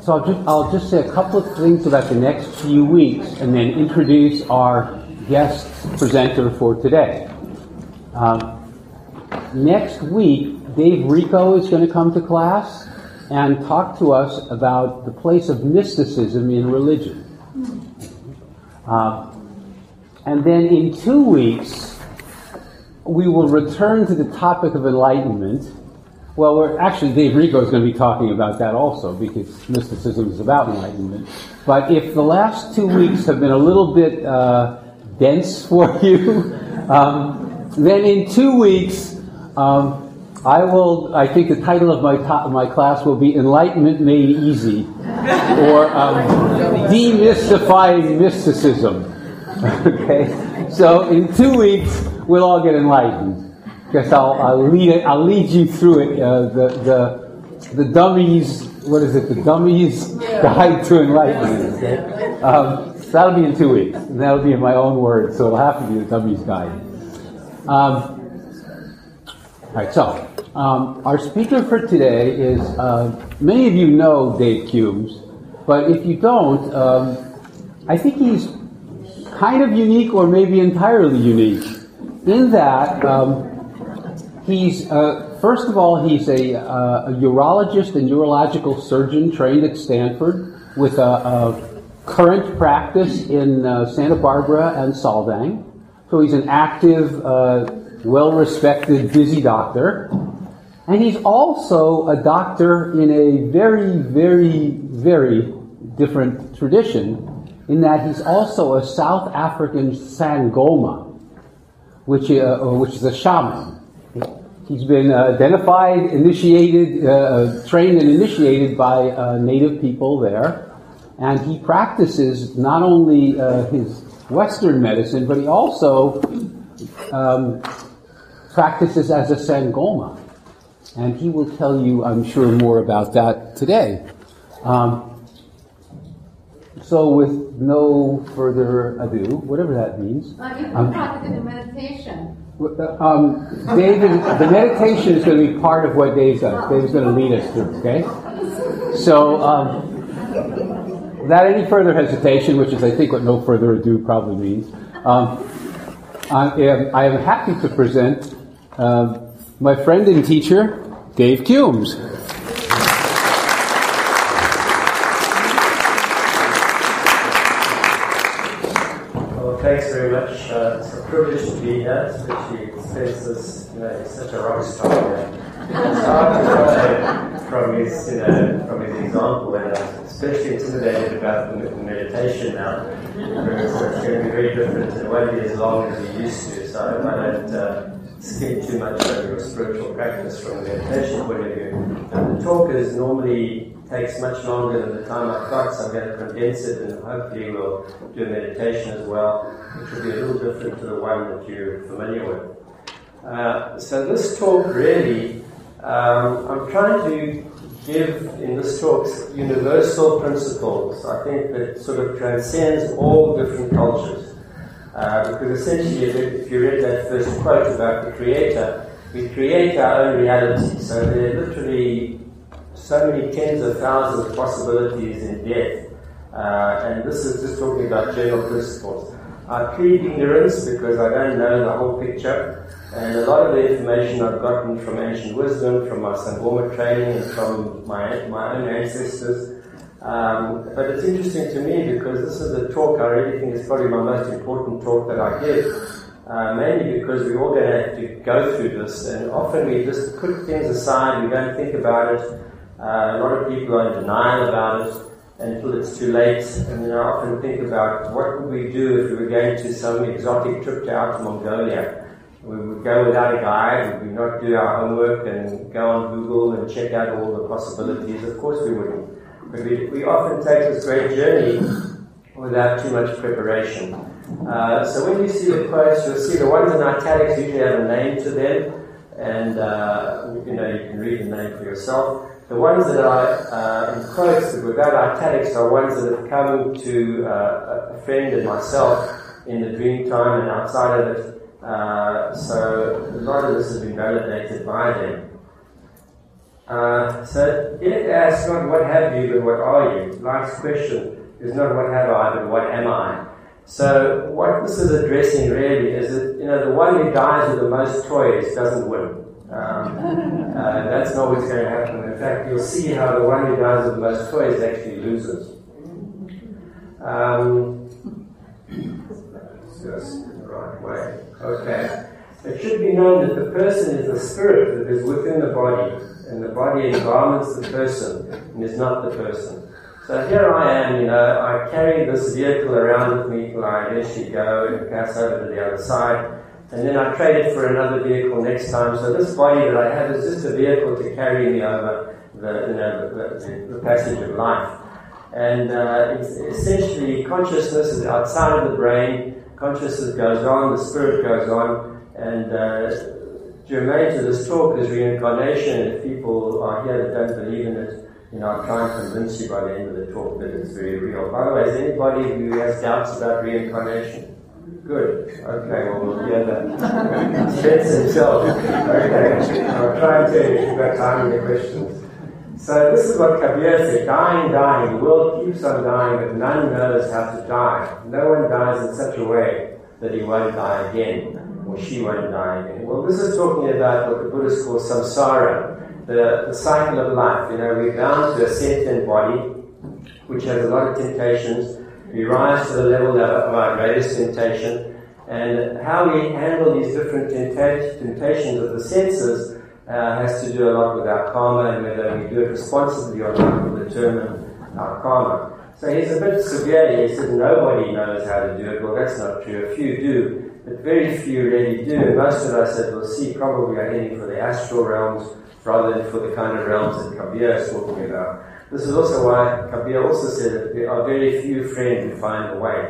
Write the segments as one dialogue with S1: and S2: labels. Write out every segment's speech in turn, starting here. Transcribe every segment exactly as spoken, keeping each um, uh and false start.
S1: so I'll just, I'll just say a couple of things about the next few weeks and then introduce our guest presenter for today. Um, next week, Dave Rico is going to come to class and talk to us about the place of mysticism in religion. Uh, and then in two weeks, we will return to the topic of enlightenment. Well, we're actually, Dave Rico is going to be talking about that also, because mysticism is about enlightenment. But if the last two weeks have been a little bit uh, dense for you, um, then in two weeks, um, I will, I think the title of my to- my class will be Enlightenment Made Easy, or um, Demystifying Mysticism. Okay? So in two weeks, we'll all get enlightened. Guess I'll, I'll lead it. I'll lead you through it. Uh, the the the dummies. What is it? The dummies guide to enlightenment. Okay? Um, so that'll be in two weeks, and that'll be in my own words. So it'll have to be the dummies guide. Um, all right. So um, our speaker for today is. Uh, many of you know Dave Cumes, but if you don't, um, I think he's kind of unique, or maybe entirely unique, in that. Um, He's, uh, first of all, he's a, uh, a urologist and urological surgeon trained at Stanford with a, a current practice in uh, Santa Barbara and Saldang. So he's an active, uh, well-respected, busy doctor. And he's also a doctor in a very, very, very different tradition, in that he's also a South African Sangoma, which, uh, which is a shaman. He's been uh, identified, initiated, uh, trained and initiated by uh, native people there. And he practices not only uh, his Western medicine, but he also um, practices as a Sangoma. And he will tell you, I'm sure, more about that today. Um, so with no further ado, whatever that means.
S2: Uh, you can
S1: um,
S2: practice in the meditation.
S1: Um, David, the meditation is going to be part of what Dave does. Dave's going to lead us through, okay? So, um, without any further hesitation, which is, I think, what no further ado probably means, um, I, am, I am happy to present uh, my friend and teacher, Dave Cumes.
S3: Well, thanks very much. Uh, it's a privilege to be here, especially since this, you know, he's such a rock star. It's hard to follow from his, you know, from his example, and I'm especially intimidated about the meditation now, because it's going to be very different. It won't be as long as you used to, so I hope I don't uh, skip too much over your spiritual practice from a meditation point of view. And the talk is normally takes much longer than the time I've got, so I'm going to condense it, and hopefully we'll do a meditation as well, which will be a little different to the one that you're familiar with. Uh, so this talk really, um, I'm trying to give in this talk universal principles, I think, that sort of transcends all different cultures. Uh, because essentially, if you read that first quote about the Creator, we create our own reality. So there are literally so many tens of thousands of possibilities in death. Uh, and this is just talking about general principles. I plead ignorance because I don't know the whole picture. And a lot of the information I've gotten from ancient wisdom, from my Sangoma training, and from my, my own ancestors. Um, but it's interesting to me because this is a talk I really think is probably my most important talk that I give. Uh, mainly because we're all going to have to go through this, and often we just put things aside, we don't think about it. Uh, a lot of people are in denial about it until it's too late. And you know, I often think about what would we do if we were going to some exotic trip to out to Mongolia. We would go without a guide, we would not do our homework and go on Google and check out all the possibilities. Of course we wouldn't. But we, we often take this great journey without too much preparation. Uh, so when you see the quotes, you'll see the ones in italics usually have a name to them, and uh, you know, you can read the name for yourself. The ones that are uh, in quotes that without italics are ones that have come to uh, a friend and myself in the dream time and outside of it. Uh, so a lot of this has been validated by them. Uh, so it asks not what have you, but what are you? Life's question is not what have I, but what am I? So what this is addressing really is that, you know, the one who dies with the most toys doesn't win. Um, uh, that's not what's going to happen. In fact, you'll see how the one who dies with the most toys actually loses. Um, just in the right way. Okay. It should be known that the person is the spirit that is within the body, and the body environments the person and is not the person. So here I am, you know, I carry this vehicle around with me till I eventually go and pass over to the other side, and then I trade it for another vehicle next time. So this body that I have is just a vehicle to carry me over the, you know, the, the, the passage of life. And uh, it's essentially consciousness is outside of the brain, consciousness goes on, the spirit goes on, and uh, germane to this talk is reincarnation. If people are here that don't believe in it, you know, I'll try and convince you by the end of the talk that it's very real. By the way, is anybody who has doubts about reincarnation? Good. Okay, well, we'll hear that. Spence himself. Okay, I'll try and tell you if you've got time in your questions. So this is what Kabir said, dying, dying, the world keeps on dying, but none knows how to die. No one dies in such a way that he won't die again, or she won't die again. Well, this is talking about what the Buddhists call samsara, the, the cycle of life. You know, we're bound to a sentient body, which has a lot of temptations. We rise to the level of our greatest temptation, and how we handle these different tempta- temptations of the senses Uh, has to do a lot with our karma, and whether we do it responsibly or not will determine our karma. So he's a bit severe. He says nobody knows how to do it. Well, that's not true. A few do, but very few really do. And most of us, as we'll see, probably are heading for the astral realms rather than for the kind of realms that Kabir is talking about. This is also why Kabir also said that there are very few friends who find the way.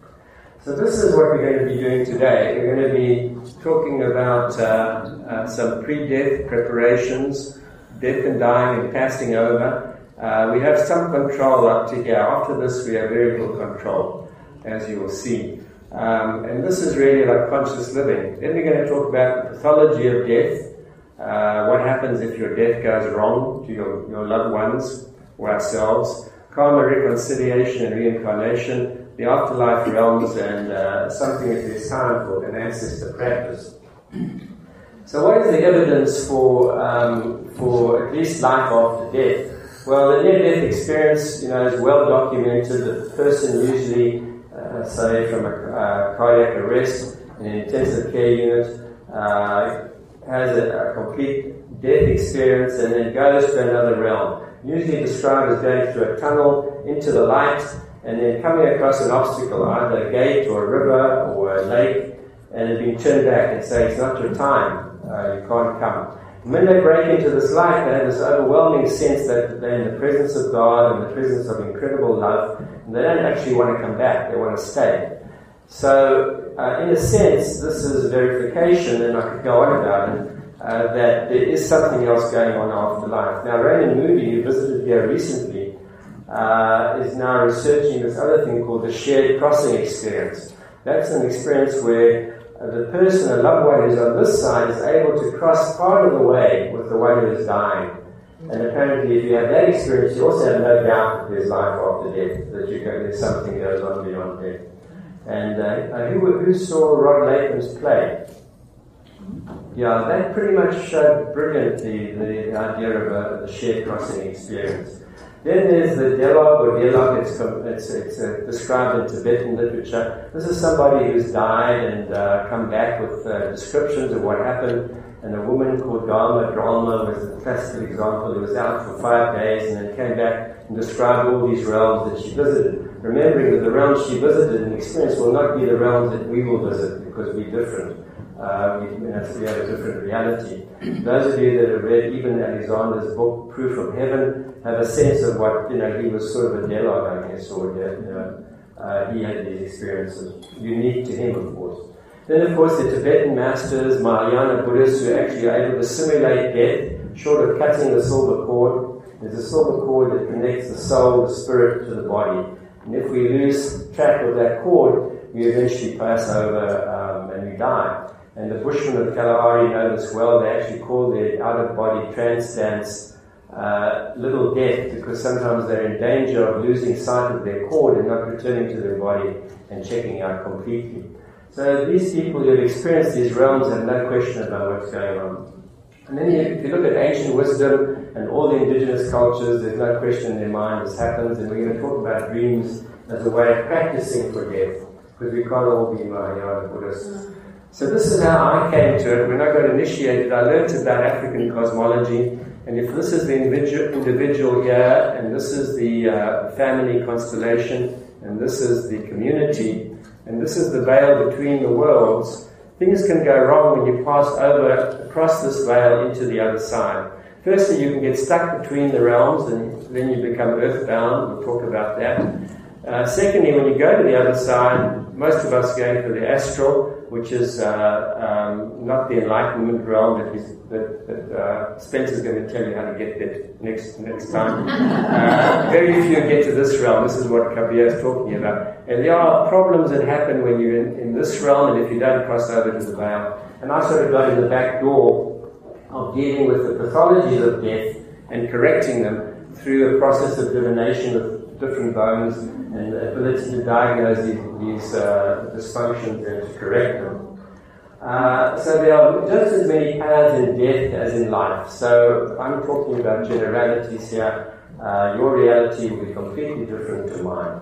S3: So this is what we're going to be doing today. We're going to be talking about uh, uh, some pre-death preparations, death and dying and passing over. Uh, we have some control up to here. After this, we have very little control, as you will see. Um, and this is really like conscious living. Then we're going to talk about the pathology of death. Uh, what happens if your death goes wrong to your, your loved ones or ourselves. Karma, reconciliation and reincarnation. The afterlife realms, and uh, something at this time called an ancestor practice. So what is the evidence for um, for at least life after death? Well, the near-death experience, you know, is well documented. The person usually, uh, say from a uh, cardiac arrest in an intensive care unit, uh, has a, a complete death experience and then goes to another realm. Usually described as going through a tunnel into the light, and then coming across an obstacle, either a gate or a river or a lake, and then being turned back and say, it's not your time, uh, you can't come. And when they break into this life, they have this overwhelming sense that they're in the presence of God and the presence of incredible love, and they don't actually want to come back, they want to stay. So, uh, in a sense, this is verification, and I could go on about it, uh, that there is something else going on after life. Now, Raymond Moody, who visited here recently, Uh, is now researching this other thing called the shared crossing experience. That's an experience where uh, the person, a loved one who's on this side, is able to cross part of the way with the one who is dying. And apparently, if you have that experience, you also have no doubt that there's life after death, that you go, there's something goes on beyond death. And uh, uh, who, who saw Rod Latham's play? Yeah, that pretty much showed brilliantly the, the idea of uh, the shared crossing experience. Then there's the dialogue or dialogue, it's, it's, it's uh, described in Tibetan literature. This is somebody who's died and uh, come back with uh, descriptions of what happened. And a woman called Dharma, Dharma was a classical example, who was out for five days and then came back and described all these realms that she visited. Remembering that the realms she visited and experienced will not be the realms that we will visit because we're different. Uh, we, you know, we have a different reality. Those of you that have read even Alexander's book, Proof of Heaven, have a sense of what, you know, he was sort of a dialogue, I guess, or, you know, uh, he had these experiences, unique to him, of course. Then, of course, the Tibetan masters, Mahayana Buddhists, who actually are able to simulate death, short of cutting the silver cord. There's a silver cord that connects the soul, the spirit, to the body. And if we lose track of that cord, we eventually pass over um, and we die. And the Bushmen of Kalahari know this well. They actually call their out-of-body trance dance uh, little death, because sometimes they're in danger of losing sight of their cord and not returning to their body and checking out completely. So these people who have experienced these realms have no question about what's going on. And then if you look at ancient wisdom and all the indigenous cultures, there's no question in their mind this happens, and we're going to talk about dreams as a way of practicing for death, because we can't all be Mahayana Buddhists. So this is how I came to it. When I got initiated, I learned about African cosmology, and if this is the individual, individual here, and this is the uh, family constellation, and this is the community, and this is the veil between the worlds, things can go wrong when you pass over, across this veil into the other side. Firstly, you can get stuck between the realms, and then you become earthbound. We'll talk about that. Uh, secondly, when you go to the other side, most of us go for the astral, which is uh, um, not the enlightenment realm that, he's, that, that uh, Spencer's going to tell you how to get there next next time. Uh, very few get to this realm. This is what Kabir is talking about. And there are problems that happen when you're in, in this realm, and if you don't cross over to the veil. And I sort of got in the back door of dealing with the pathologies of death and correcting them through a process of divination of different bones and the ability to diagnose these, these uh, dysfunctions and to correct them. Uh, so there are just as many paths in death as in life. So I'm talking about generalities here. Uh, your reality will be completely different to mine.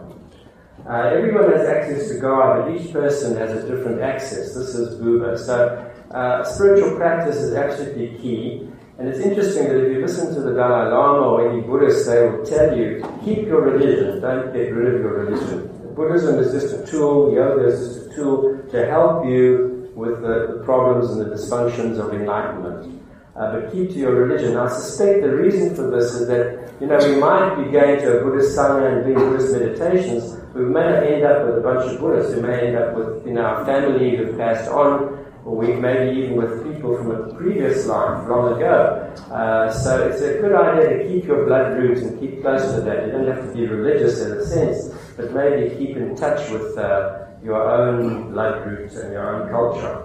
S3: Uh, everyone has access to God, but each person has a different access. This is Buddha. So uh, spiritual practice is absolutely key. And it's interesting that if you listen to the Dalai Lama or any Buddhist, they will tell you, keep your religion, don't get rid of your religion. Buddhism is just a tool, yoga is just a tool to help you with the, the problems and the dysfunctions of enlightenment. Uh, but keep to your religion. I suspect the reason for this is that, you know, we might be going to a Buddhist sangha and doing Buddhist meditations, but we may not end up with a bunch of Buddhists. We may end up with, you know, our family who passed on, or we maybe even with people from a previous life long ago. Uh, so it's a good idea to keep your blood roots and keep close to that. You don't have to be religious in a sense, but maybe keep in touch with uh, your own blood roots and your own culture.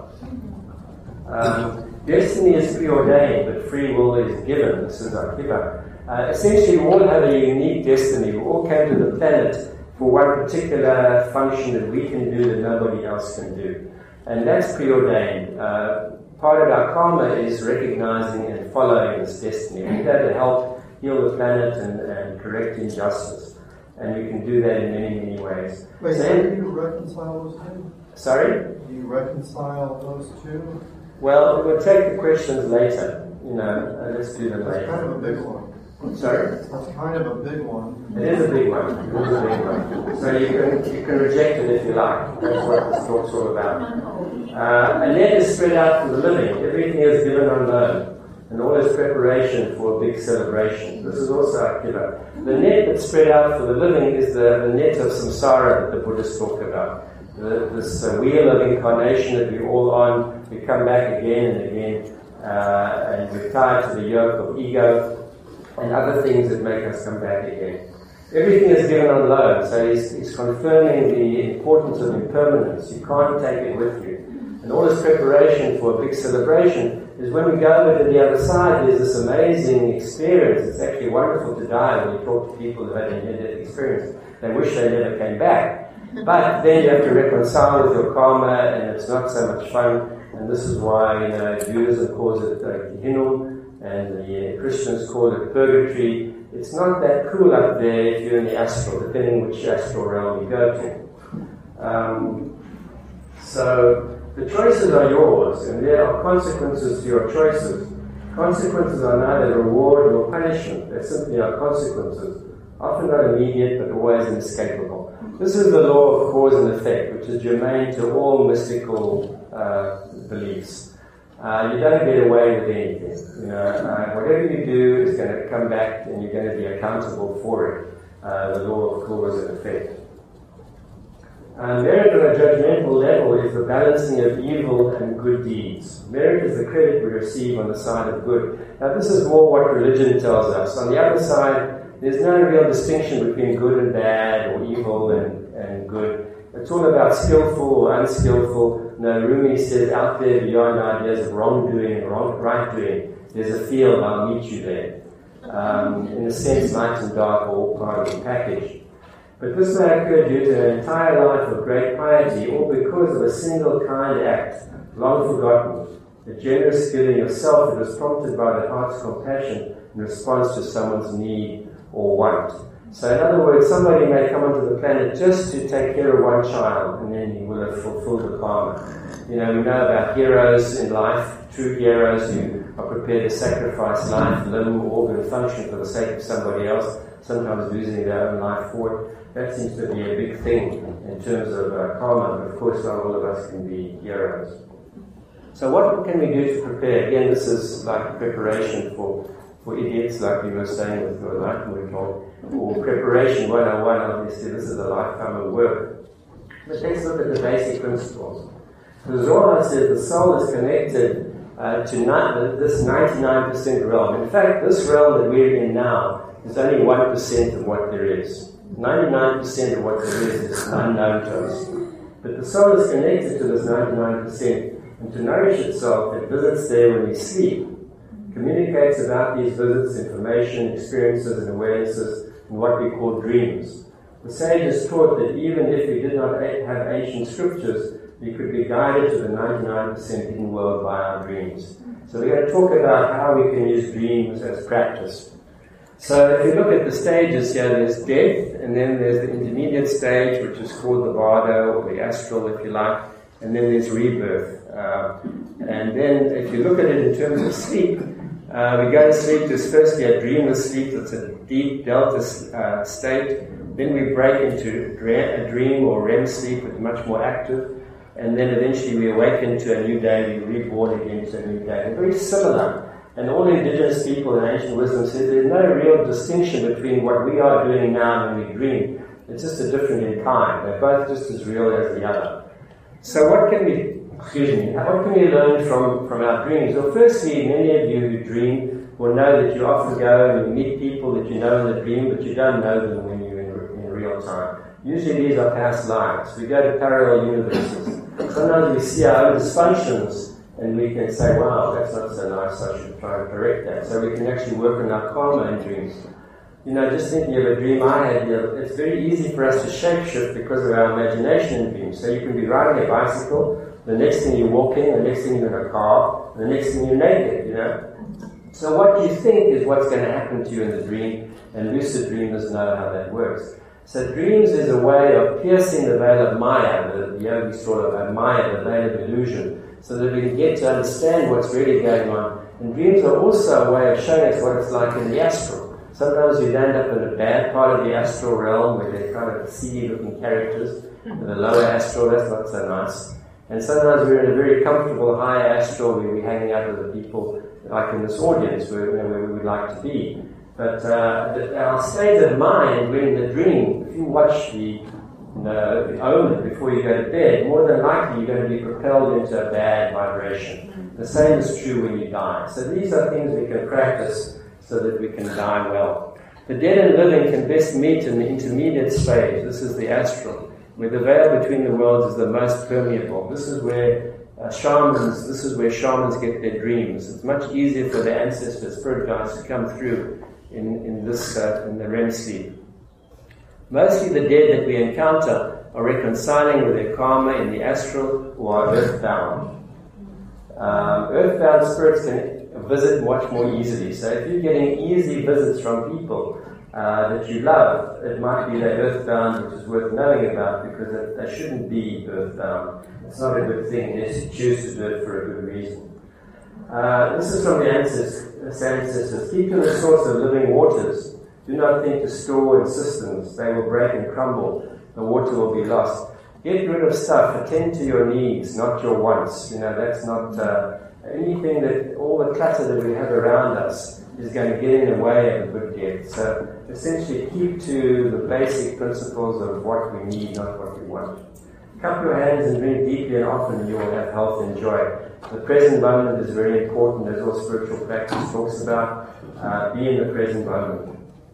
S3: Um, destiny is preordained, but free will is given. This is Akiva. Uh, essentially, we all have a unique destiny. We all came to the planet for one particular function that we can do that nobody else can do. And that's preordained. Uh, part of our karma is recognizing and following this destiny. We have to help heal the planet and, and correct injustice. And we can do that in many, many ways.
S2: Wait,
S3: so,
S2: how do you reconcile those two?
S3: Sorry?
S2: Do you reconcile those two?
S3: Well, we'll take the questions later. You know, uh, let's do them
S2: That's
S3: later.
S2: kind of a big one.
S3: Sorry?
S2: That's kind of a big one.
S3: It is a big one. It is a big one. So you can you can reject it if you like. That's what this talk's all about. Uh, and then it's spread out for the living. Everything is given on loan. And all is preparation for a big celebration. This is also Akiva. The net that's spread out for the living is the, the net of samsara that the Buddhists talk about. The, this uh, wheel of incarnation that we're all on. We come back again and again. Uh, and we're tied to the yoke of ego and other things that make us come back again. Everything is given on loan, so he's, he's confirming the importance of impermanence. You can't take it with you. And all this preparation for a big celebration is when we go over to the other side, there's this amazing experience. It's actually wonderful to die when you talk to people who had a near-death experience. They wish they never came back. But then you have to reconcile with your karma, and it's not so much fun. And this is why, you know, Judaism calls it uh, Gehinnom, and the Christians call it purgatory. It's not that cool up there if you're in the astral, depending which astral realm you go to. Um, so the choices are yours, and there are consequences to your choices. Consequences are neither reward nor punishment. They simply are consequences, often not immediate, but always inescapable. This is the law of cause and effect, which is germane to all mystical uh, beliefs. Uh, you don't get away with anything. You know, uh, whatever you do is going to come back, and you're going to be accountable for it. Uh, the law of cause and effect. Uh, merit on a judgmental level is the balancing of evil and good deeds. Merit is the credit we receive on the side of good. Now, this is more what religion tells us. On the other side, there's no real distinction between good and bad, or evil and, and good. It's all about skillful or unskillful. No, Rumi says, out there beyond ideas of wrongdoing and wrong, right doing, there's a field, I'll meet you there. Um, in a sense, light and dark are all part of the package. But this may occur due to an entire life of great piety, or because of a single kind act, long forgotten, a generous giving of self that was prompted by the heart's compassion in response to someone's need or want. So in other words, somebody may come onto the planet just to take care of one child, and then he will have fulfilled the karma. You know, we know about heroes in life, true heroes who are prepared to sacrifice life, limb, organ, function for the sake of somebody else, sometimes losing their own life for it. That seems to be a big thing in terms of uh, karma, but of course not all of us can be heroes. So what can we do to prepare? Again, this is like preparation for, for idiots, like we were saying with the Enlightenment talk, or preparation one oh one, obviously this is a lifetime of work. But let's look at the basic principles. The Zohar says the soul is connected uh, to ni- this ninety-nine percent realm. In fact, this realm that we're in now is only one percent of what there is. ninety-nine percent of what there is is unknown to us. But the soul is connected to this ninety-nine percent, and to nourish itself, it visits there when we sleep, communicates about these visits, information, experiences, and awarenesses in what we call dreams. The sages taught that even if we did not have ancient scriptures, we could be guided to the ninety-nine percent hidden world by our dreams. So we're going to talk about how we can use dreams as practice. So if you look at the stages here, there's death, and then there's the intermediate stage, which is called the bardo, or the astral, if you like, and then there's rebirth. Uh, and then if you look at it in terms of sleep, uh, we go to sleep, there's firstly a dreamless sleep, that's a deep delta uh, state. Then we break into a dream or R E M sleep, it's much more active. And then eventually we awaken to a new day, we're reborn again to a new day. They're very similar. And all indigenous people in ancient wisdom said there's no real distinction between what we are doing now and when we dream. It's just a different in time. They're both just as real as the other. So what can we, excuse me, what can we learn from, from our dreams? Well, firstly, many of you who dream will know that you often go and you meet people that you know in the dream, but you don't know them when you're in, in real time. Usually these are past lives. We go to parallel universes. Sometimes we see our own dysfunctions and we can say, wow, that's not so nice, I should try and correct that. So we can actually work on our karma in dreams. You know, just thinking of a dream I had, you know, it's very easy for us to shapeshift because of our imagination in dreams. So you can be riding a bicycle, the next thing you're walking, the next thing you're in a car, the next thing you're naked, you know. So what you think is what's going to happen to you in the dream, and lucid dreamers know how that works. So dreams is a way of piercing the veil of Maya, the yogis sort of uh, Maya, the veil of illusion, so that we can get to understand what's really going on. And dreams are also a way of showing us what it's like in the astral. Sometimes you end up in a bad part of the astral realm where they're kind of seedy-looking characters. In the lower astral, that's not so nice. And sometimes we're in a very comfortable high astral where we're hanging out with the people, like in this audience, where, you know, where we would like to be. But uh, the, our state of mind, when in the dream, if you watch the, you know, the Omen before you go to bed, more than likely you're going to be propelled into a bad vibration. The same is true when you die. So these are things we can practice so that we can die well. The dead and living can best meet in the intermediate stage. This is the astral, where the veil between the worlds is the most permeable. This is where uh, shamans, this is where shamans get their dreams. It's much easier for the ancestors, spirit guides, to come through in, in this, uh, in the R E M sleep. Mostly the dead that we encounter are reconciling with their karma in the astral or are earthbound. Um, earthbound spirits can visit much more easily. So if you're getting easy visits from people uh, that you love, it might be they're earthbound, which is worth knowing about because it, they shouldn't be earthbound. It's not a good thing unless you choose to do it for a good reason. Uh, this is from the ancestors. ancestors. Keep to the source of living waters. Do not think to store in systems. They will break and crumble. The water will be lost. Get rid of stuff. Attend to your needs, not your wants. You know, that's not uh, anything that, all the clutter that we have around us is going to get in the way of a good death. So essentially keep to the basic principles of what we need, not what we want. Cup your hands and drink deeply and often, and you will have health and joy. The present moment is very important, as all spiritual practice talks about. Uh, be in the present moment.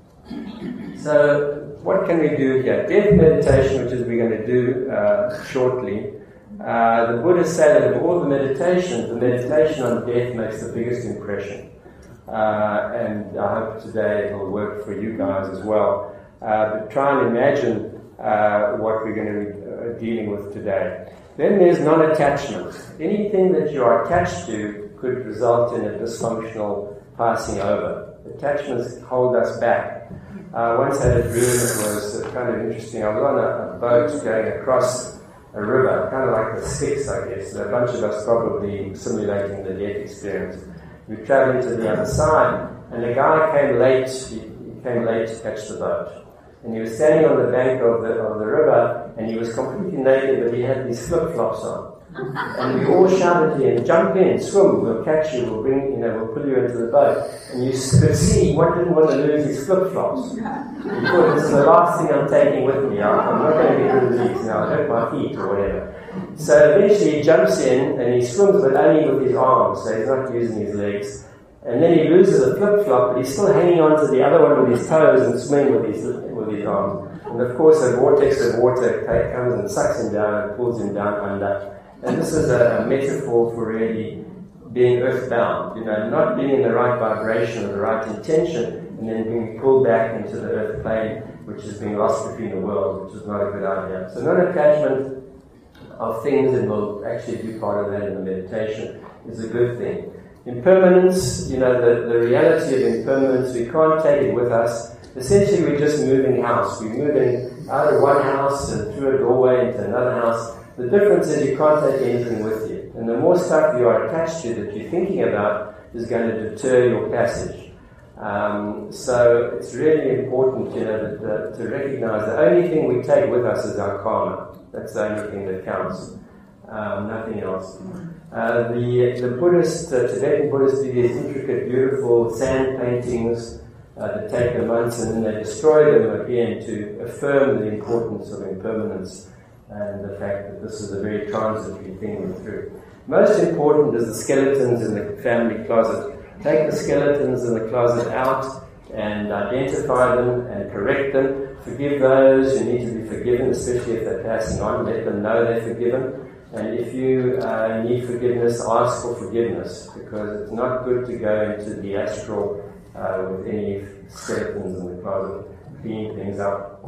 S3: So, what can we do here? Death meditation, which is we're going to do uh, shortly. Uh, the Buddhists say that of all the meditations, the meditation on death makes the biggest impression. uh, and I hope today it will work for you guys as well. Uh, but try and imagine uh, what we're going to be uh, dealing with today. Then there's non-attachment. Anything that you are attached to could result in a dysfunctional passing over. Attachments hold us back. I once had a dream that was kind of interesting. I was on a, a boat going across a river, kind of like the Styx, I guess. A bunch of us probably simulating the death experience. We traveled to the other side, and a guy came late. He, he came late to catch the boat. And he was standing on the bank of the of the river, and he was completely naked, but he had these flip-flops on. And we all shouted to him, "Jump in, swim, we'll catch you, we'll bring, you know, we'll pull you into the boat." And you could see one didn't want to lose his flip-flops. He thought, "This is the last thing I'm taking with me. I'm not going to get rid of these now, I'll hurt my feet," or whatever. So eventually he jumps in, and he swims, but only with his arms, so he's not using his legs. And then he loses a flip-flop, but he's still hanging on to the other one with his toes and swimming with his, with his arms. And of course a vortex of water comes and sucks him down and pulls him down under. And this is a, a metaphor for really being earthbound, you know, not being in the right vibration or the right intention, and then being pulled back into the earth plane, which is being lost between the worlds, which is not a good idea. So non-attachment of things, and we'll actually do part of that in the meditation, is a good thing. Impermanence, you know, the, the reality of impermanence, we can't take it with us. Essentially, we're just moving house. We're moving out of one house and through a doorway into another house. The difference is you can't take anything with you. And the more stuff you are attached to that you're thinking about is going to deter your passage. Um, so it's really important, you know, that, uh, to recognize the only thing we take with us is our karma. That's the only thing that counts. Um, nothing else. Uh, the the Buddhist, uh, Tibetan Buddhists do these intricate, beautiful sand paintings uh, that take them months, and then they destroy them again to affirm the importance of impermanence and the fact that this is a very transitory thing we're through. Most important is the skeletons in the family closet. Take the skeletons in the closet out and identify them and correct them. Forgive those who need to be forgiven, especially if they're passing on. Let them know they're forgiven. And if you uh, need forgiveness, ask for forgiveness, because it's not good to go into the astral uh, with any skeletons in the closet, cleaning things up.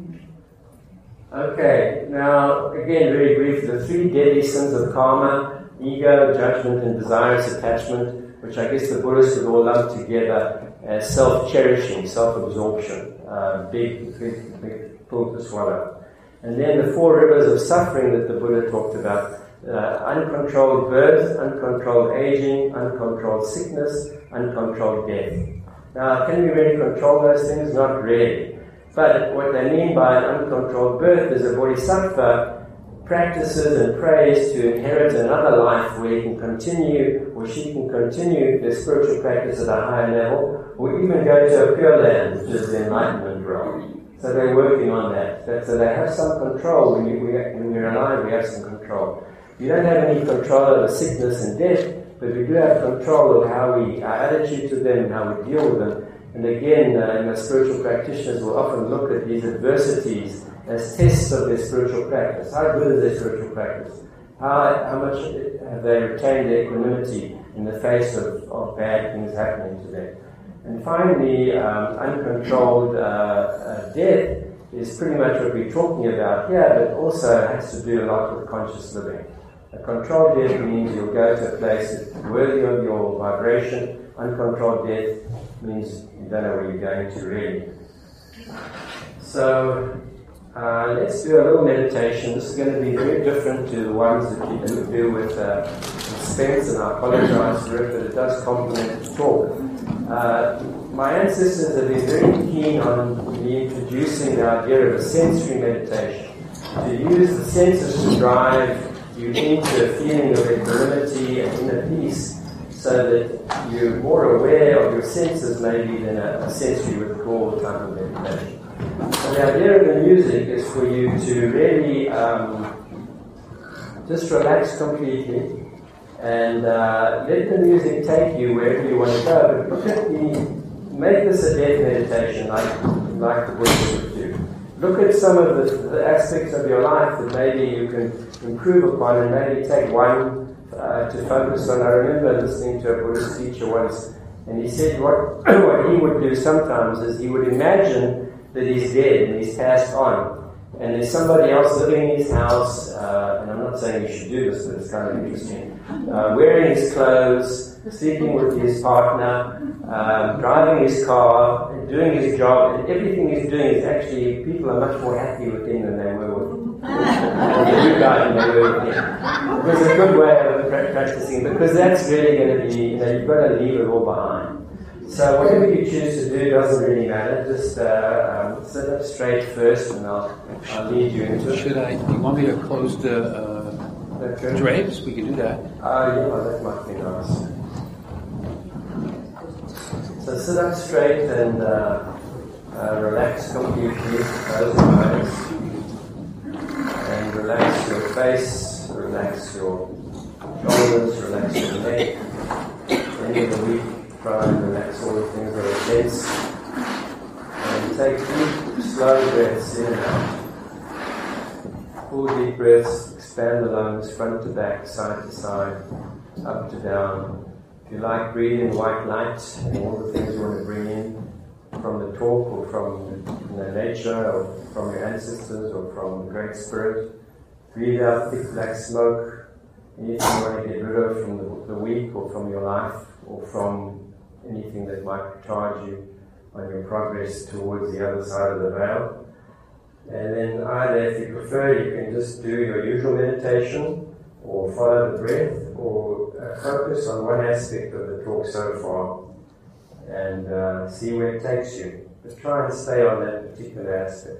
S3: Okay, now again, very briefly, the three deadly sins of karma: ego, judgment, and desirous attachment, which I guess the Buddhists would all lump together as self-cherishing, self-absorption. Uh, big, big, big pill to swallow. And then the four rivers of suffering that the Buddha talked about: uh, uncontrolled birth, uncontrolled aging, uncontrolled sickness, uncontrolled death. Now, can we really control those things? Not really. But what they mean by an uncontrolled birth is a bodhisattva practices and prays to inherit another life where he can continue, or she can continue their spiritual practice at a higher level, or even go to a pure land, which is the enlightenment realm. So they're working on that. that so they have some control. When, you, we, when we're alive, we have some control. We don't have any control over sickness and death, but we do have control of how we, our attitude to them, and how we deal with them. And again, uh, you know, spiritual practitioners will often look at these adversities as tests of their spiritual practice. How good is their spiritual practice? How, how much have they retained their equanimity in the face of, of bad things happening to them? And finally, um, uncontrolled uh, uh, death is pretty much what we're talking about here, but also has to do a lot with conscious living. A controlled death means you'll go to a place that's worthy of your vibration. Uncontrolled death means you don't know where you're going to really. So uh, let's do a little meditation. This is going to be very different to the ones that you do with uh, Spence, and I apologize for it, but it does complement the talk. Uh, my ancestors have been very keen on me introducing the idea of a sensory meditation, to use the senses to drive you into a feeling of equanimity and inner peace, so that you're more aware of your senses maybe than a, a sensory withdrawal type of meditation. So the idea of the music is for you to really um, just relax completely, and uh, let the music take you wherever you want to go. But look at the, make this a death meditation, like like the Buddha would do. Look at some of the, the aspects of your life that maybe you can improve upon, and maybe take one uh, to focus on. I remember listening to a Buddhist teacher once And he said what, what he would do sometimes is he would imagine that he's dead and he's passed on. And there's somebody else living in his house, uh, and I'm not saying you should do this, but it's kind of interesting, uh, wearing his clothes, sleeping with his partner, um, driving his car, and doing his job, and everything he's doing is actually, people are much more happy with him than they were with him. The new guy than they were with him. It was a good way of practicing, because that's really going to be, you know, you've got to leave it all behind. So whatever you choose to do doesn't really matter. Just uh, um, sit up straight first, and I'll, I'll lead you into it.
S1: Should I, do you want me to close the uh,
S3: Okay.
S1: drapes? We can do that.
S3: Uh, yeah, that might be nice. So sit up straight and uh, uh, relax completely. Close your eyes. And relax your face, relax your shoulders, relax your neck. End of the week, try and relax all the things that are tense. And take deep, slow breaths in and out. Full deep breaths, expand the lungs, front to back, side to side, up to down. If you like, breathe in white light and all the things you want to bring in from the talk or from you know, nature or from your ancestors or from the Great Spirit. Breathe out thick black smoke, anything you want to get rid of from the, the week or from your life or from anything that might charge you on your progress towards the other side of the veil. And then either, if you prefer, you can just do your usual meditation or follow the breath or uh, focus on one aspect of the talk so far and uh, see where it takes you. But try and stay on that particular aspect.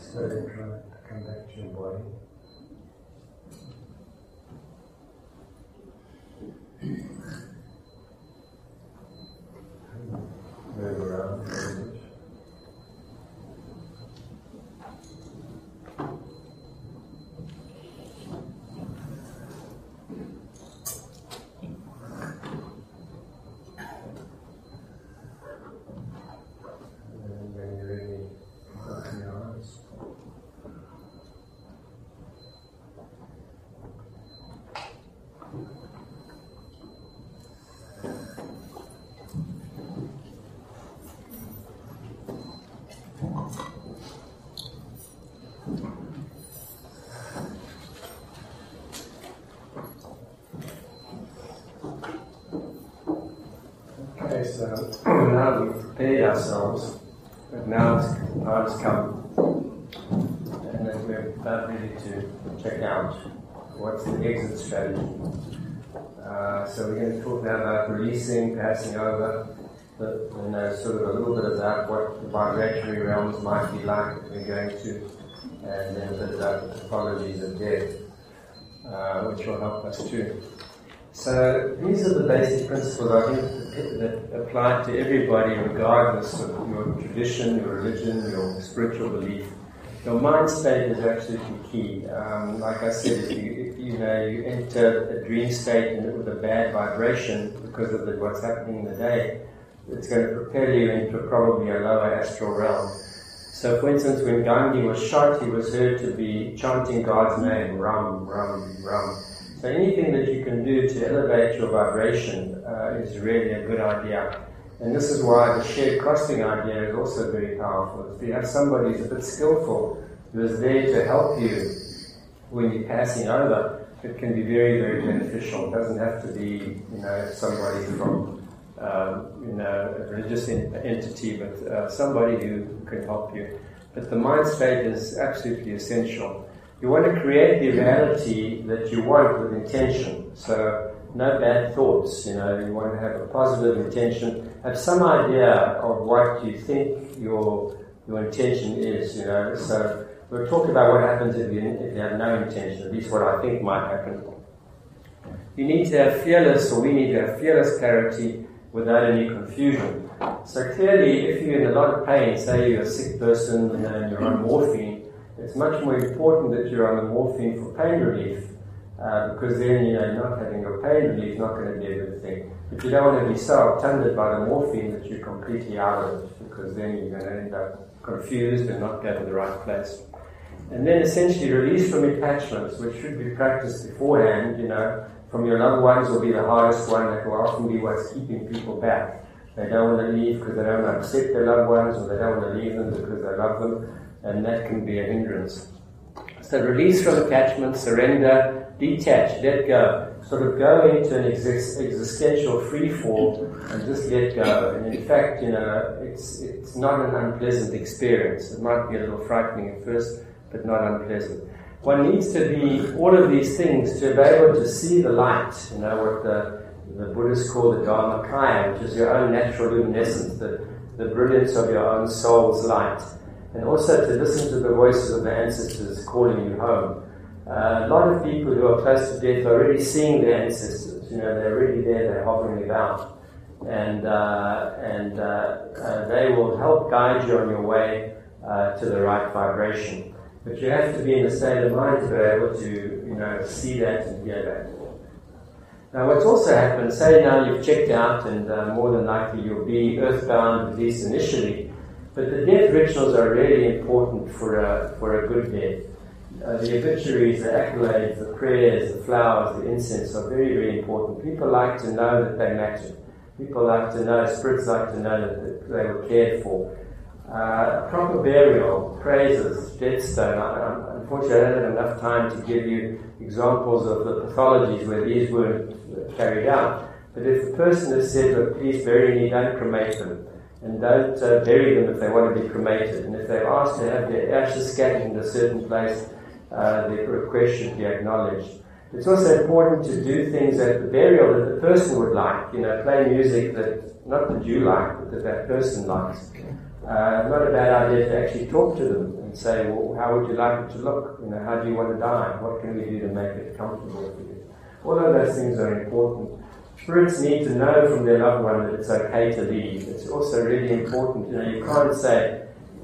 S3: slowly try to come back to your body. Move around a little bit. And when you're ready, open your eyes. Okay, so now we've prepared ourselves, but now it's, now it's come, and then we're about ready to check out what's the exit strategy. Uh, so we're going to talk now about releasing, passing over, but, you know, sort of a little bit about what the vibratory realms might be like that we're going to, and then a bit about the topologies of death, uh, which will help us too. So these are the basic principles I think that apply to everybody regardless of your tradition, your religion, your spiritual belief. Your mind state is absolutely key. Um, like I said, if you, if you know you enter a dream state and with a bad vibration because of the, what's happening in the day, it's going to propel you into probably a lower astral realm. So for instance, when Gandhi was shot, he was heard to be chanting God's name, Ram, Ram, Ram. So anything that you can do to elevate your vibration uh, is really a good idea. And this is why the shared crossing idea is also very powerful. If you have somebody who's a bit skillful, who is there to help you when you're passing over, it can be very, very beneficial. It doesn't have to be, you know, somebody from, um, you know, a religious entity, but uh, somebody who can help you. But the mind state is absolutely essential. You want to create the reality that you want with intention. So no bad thoughts, you know, you want to have a positive intention. Have some idea of what you think your your intention is, you know. So we'll talk about what happens if you, if you have no intention, at least what I think might happen. You need to have fearless, or we need to have fearless clarity without any confusion. So clearly, if you're in a lot of pain, say you're a sick person, you know, and you're on morphine, it's much more important that you're on the morphine for pain relief, uh, because then, you know, not having your pain relief is not going to be a good thing. But you don't want to be so obtunded by the morphine that you're completely out of it, because then you're going to end up confused and not go to the right place. And then essentially release from attachments, which should be practiced beforehand, you know, from your loved ones will be the hardest one. That will often be what's keeping people back. They don't want to leave because they don't want to upset their loved ones, or they don't want to leave them because they love them. And that can be a hindrance. So release from attachment, surrender, detach, let go. Sort of go into an exist, existential free fall and just let go. And in fact, you know, it's it's not an unpleasant experience. It might be a little frightening at first, but not unpleasant. One needs to be all of these things to be able to see the light, you know, what the, the Buddhists call the Dharmakaya, which is your own natural luminescence, the, the brilliance of your own soul's light. And also to listen to the voices of the ancestors calling you home. Uh, a lot of people who are close to death are already seeing their ancestors. You know, they're already there, they're hovering about. And, uh, and uh, uh, they will help guide you on your way uh, to the right vibration. But you have to be in a state of mind to be able to, you know, see that and hear that. Now what's also happened, say now you've checked out and uh, more than likely you'll be earthbound, at least initially. But the death rituals are really important for a, for a good death. Uh, the obituaries, the accolades, the prayers, the flowers, the incense are very, very important. People like to know that they matter. People like to know, spirits like to know that they were cared for. Uh, proper burial, praises, death stone. I, unfortunately, I don't have enough time to give you examples of the pathologies where these weren't carried out. But if the person has said, look, please bury me, don't cremate them. And don't uh, bury them if they want to be cremated. And if they're asked to have their ashes scattered in a certain place, uh, their request should be acknowledged. It's also important to do things at the burial that the person would like. You know, play music that, not that you like, but that that person likes. Uh, not a bad idea to actually talk to them. and say, well, how would you like it to look? You know, how do you want to die? What can we do to make it comfortable for you? All of those things are important. Spirits need to know from their loved one that it's okay to leave. It's also really important. You know, you can't say,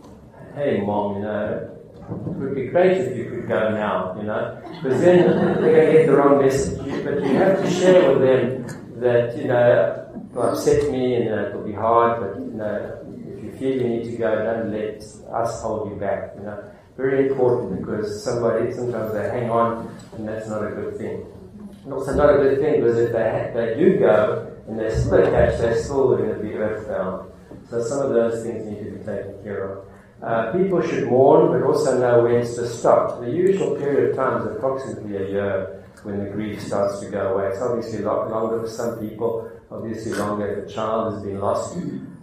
S3: hey, Mom, you know, it would be great if you could go now, you know, because then they're going to get the wrong message. But you have to share with them that, you know, it'll upset me and uh, it'll be hard, but, you know, if you feel you need to go, don't let us hold you back, you know. Very important, because somebody, sometimes they hang on, and that's not a good thing. And also not a good thing, because if they, they do go, and they're still attached, they're still going to be earthbound. So some of those things need to be taken care of. Uh, people should mourn, but also know when to stop. The usual period of time is approximately a year when the grief starts to go away. It's obviously a lot longer for some people, obviously longer if a child has been lost.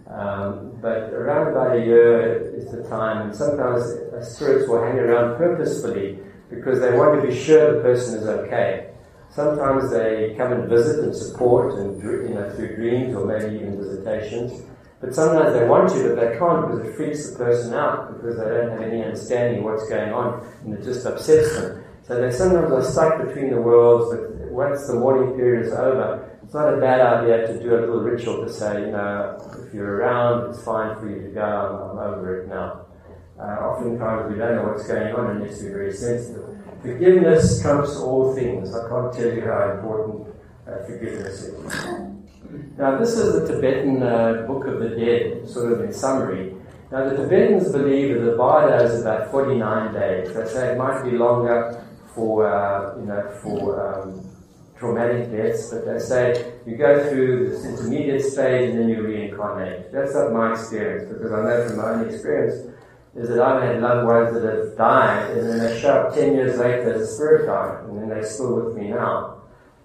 S3: Um, but around about a year is the time, and sometimes uh, spirits will hang around purposefully because they want to be sure the person is okay. Sometimes they come and visit and support, and you know, through dreams or maybe even visitations. But sometimes they want to, but they can't because it freaks the person out, because they don't have any understanding of what's going on, and it just upsets them. So they sometimes are stuck between the worlds, but once the mourning period is over, it's not a bad idea to do a little ritual to say, you know, if you're around, it's fine for you to go, I'm, I'm over it now. Uh, oftentimes we don't know what's going on and need to be very sensitive. Forgiveness trumps all things. I can't tell you how important uh, forgiveness is. Now, this is the Tibetan uh, Book of the Dead, sort of in summary. Now, the Tibetans believe that the Bardo is about forty-nine days. They say it might be longer for, uh, you know, for um, traumatic deaths, but they say you go through this intermediate stage and then you reincarnate. That's not my experience, because I know from my own experience is that I've had loved ones that have died, and then they show up ten years later as a spirit guide, and then they're still with me now.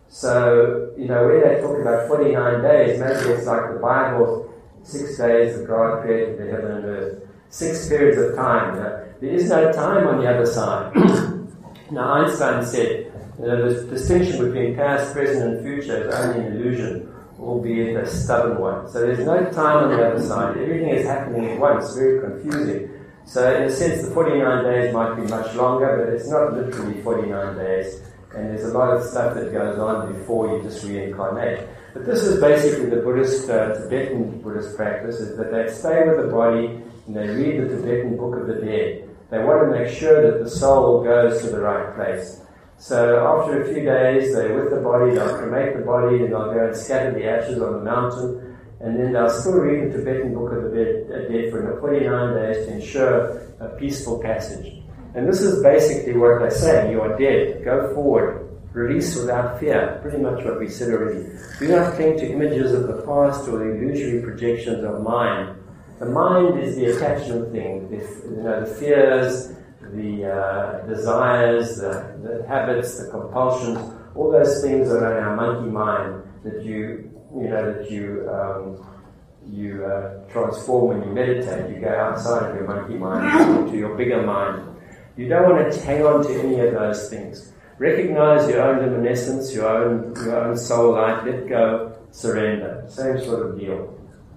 S3: So, you know, when they talk about forty-nine days, maybe it's like the Bible, six days that God created the heaven and earth. Six periods of time. You know? There is no time on the other side. Now, Einstein said, you know, the distinction between past, present, and future is only an illusion, albeit a stubborn one. So there's no time on the other side. Everything is happening at once, very confusing. So in a sense, the forty-nine days might be much longer, but it's not literally forty-nine days. And there's a lot of stuff that goes on before you just reincarnate. But this is basically the Buddhist, uh, Tibetan Buddhist practice, is that they stay with the body and they read the Tibetan Book of the Dead. They want to make sure that the soul goes to the right place. So after a few days, they're with the body, they'll cremate the body, then they'll go and scatter the ashes on the mountain, and then they'll still read the Tibetan Book of the Dead for forty-nine days to ensure a peaceful passage. And this is basically what they're saying: you are dead, go forward, release without fear, pretty much what we said already. Do not cling to images of the past or the illusory projections of mind. The mind is the attachment thing, the, you know, the fears, the uh, desires, the, the habits, the compulsions, all those things are in our monkey mind that you, you know, that you um, you uh, transform when you meditate. You go outside of your monkey mind to your bigger mind. You don't want to hang on to any of those things. Recognize your own luminescence, your own your own soul light. Let go, surrender. Same sort of deal.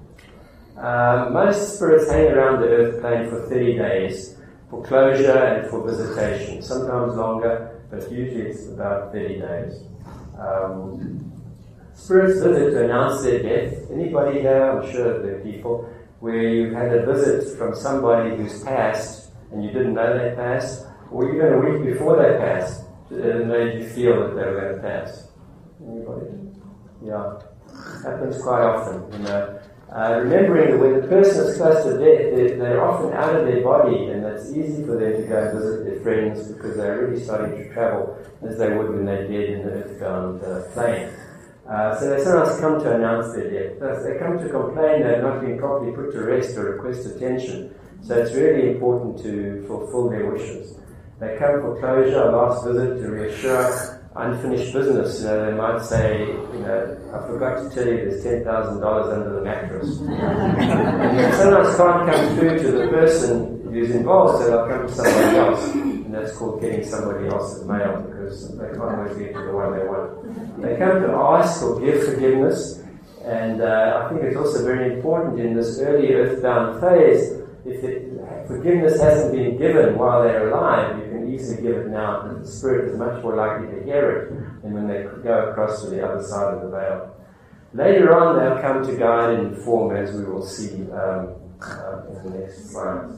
S3: Uh, most spirits hang around the earth plane for thirty days for closure and for visitation. Sometimes longer, but usually it's about thirty days. Um, spirits visit to announce their death. Anybody here, I'm sure there are people, where you've had a visit from somebody who's passed and you didn't know they passed, or even a week before they passed, it made you feel that they were going to pass. Anybody? Yeah. Happens quite often, you know. Uh, remembering that when the person is close to death, they're, they're often out of their body, and it's easy for them to go and visit their friends because they're already starting to travel as they would when they're dead in the earthbound uh, plane. Uh, so they sometimes come to announce their death. They come to complain they've not been properly put to rest or request attention. So it's really important to fulfill their wishes. They come for closure, a last visit to reassure unfinished business. You know, they might say, you know, I forgot to tell you there's ten thousand dollars under the mattress. And they sometimes can't come through to the person who's involved, so they'll come to somebody else. And that's called getting somebody else's mail, because they can't always get to the one they want. They come to ask or give forgiveness. And uh, I think it's also very important in this early earthbound phase if it, forgiveness hasn't been given while they're alive, you can easily give it now, because the spirit is much more likely to hear it than when they go across to the other side of the veil. Later on, they'll come to guide and inform, as we will see um, uh, in the next slides.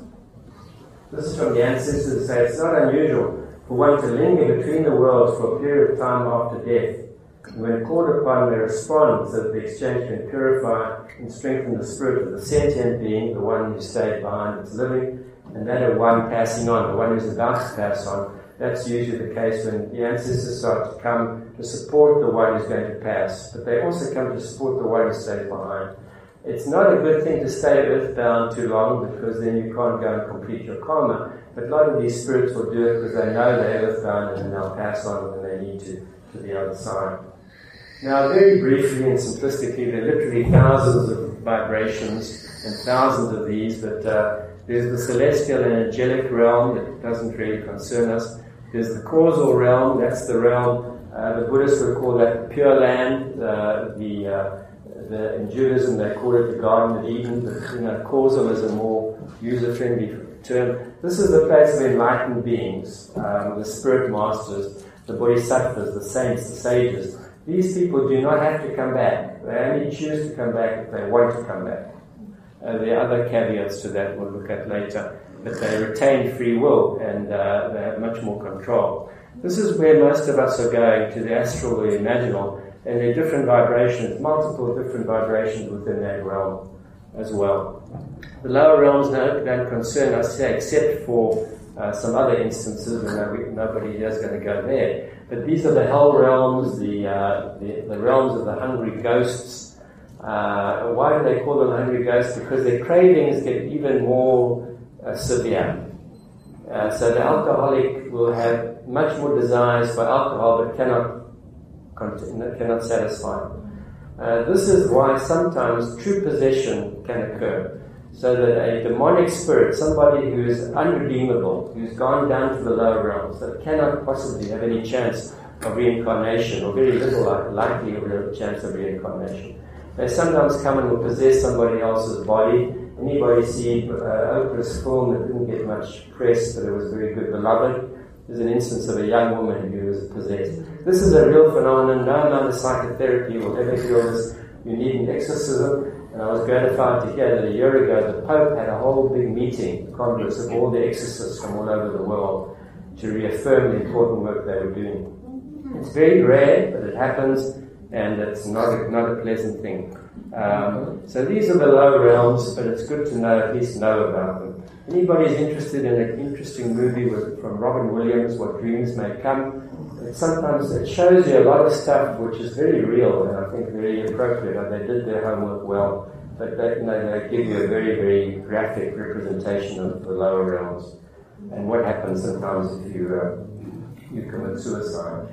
S3: This is from the ancestors who say it's not unusual for one to linger between the worlds for a period of time after death. And when called upon, they respond so that the exchange can purify and strengthen the spirit of the sentient being, the one who stayed behind that's living, and that of one passing on, the one who's about to pass on. That's usually the case when the ancestors start to come to support the one who's going to pass, but they also come to support the one who stays behind. It's not a good thing to stay earthbound too long, because then you can't go and complete your karma. But a lot of these spirits will do it because they know they're earthbound, and then they'll pass on when they need to, to the other side. Now, very briefly and simplistically, there are literally thousands of vibrations and thousands of these, but uh, there's the celestial and angelic realm that doesn't really concern us. There's the causal realm, that's the realm, uh, the Buddhists would call that the Pure Land. Uh, the, uh, the in Judaism they call it the Garden of Eden, but you know, causal is a more user-friendly term. This is the place of enlightened beings, um, the spirit masters, the bodhisattvas, the saints, the sages. These people do not have to come back. They only choose to come back if they want to come back. Uh, there are other caveats to that we'll look at later. But they retain free will, and uh, they have much more control. This is where most of us are going, to the astral or the imaginal, and there are different vibrations, multiple different vibrations within that realm as well. The lower realms don't, don't concern us here, except for uh, some other instances where nobody is going to go there. But these are the hell realms, the, uh, the, the realms of the hungry ghosts. Uh, why do they call them hungry ghosts? Because their cravings get even more uh, severe. Uh, so the alcoholic will have much more desires for alcohol, but cannot cannot satisfy. Uh, this is why sometimes true possession can occur. So that a demonic spirit, somebody who is unredeemable, who's gone down to the lower realms, that cannot possibly have any chance of reincarnation, or very little likelihood of chance of reincarnation. They sometimes come and will possess somebody else's body. Anybody see uh, Oprah's film that didn't get much press, but it was very good, Beloved? There's an instance of a young woman who was possessed. This is a real phenomenon. No amount of psychotherapy will ever heal this. You need an exorcism. And I was gratified to hear that a year ago the Pope had a whole big meeting, Congress, of all the exorcists from all over the world to reaffirm the important work they were doing. It's very rare, but it happens, and it's not a, not a pleasant thing. Um, so these are the low realms, but it's good to know, at least know about them. Anybody is interested in an interesting movie with, from Robin Williams, What Dreams May Come, it sometimes it shows you a lot of stuff which is very real and I think very appropriate. And they did their homework well, but they, you know, they give you a very, very graphic representation of the lower realms and what happens sometimes if you uh, you commit suicide.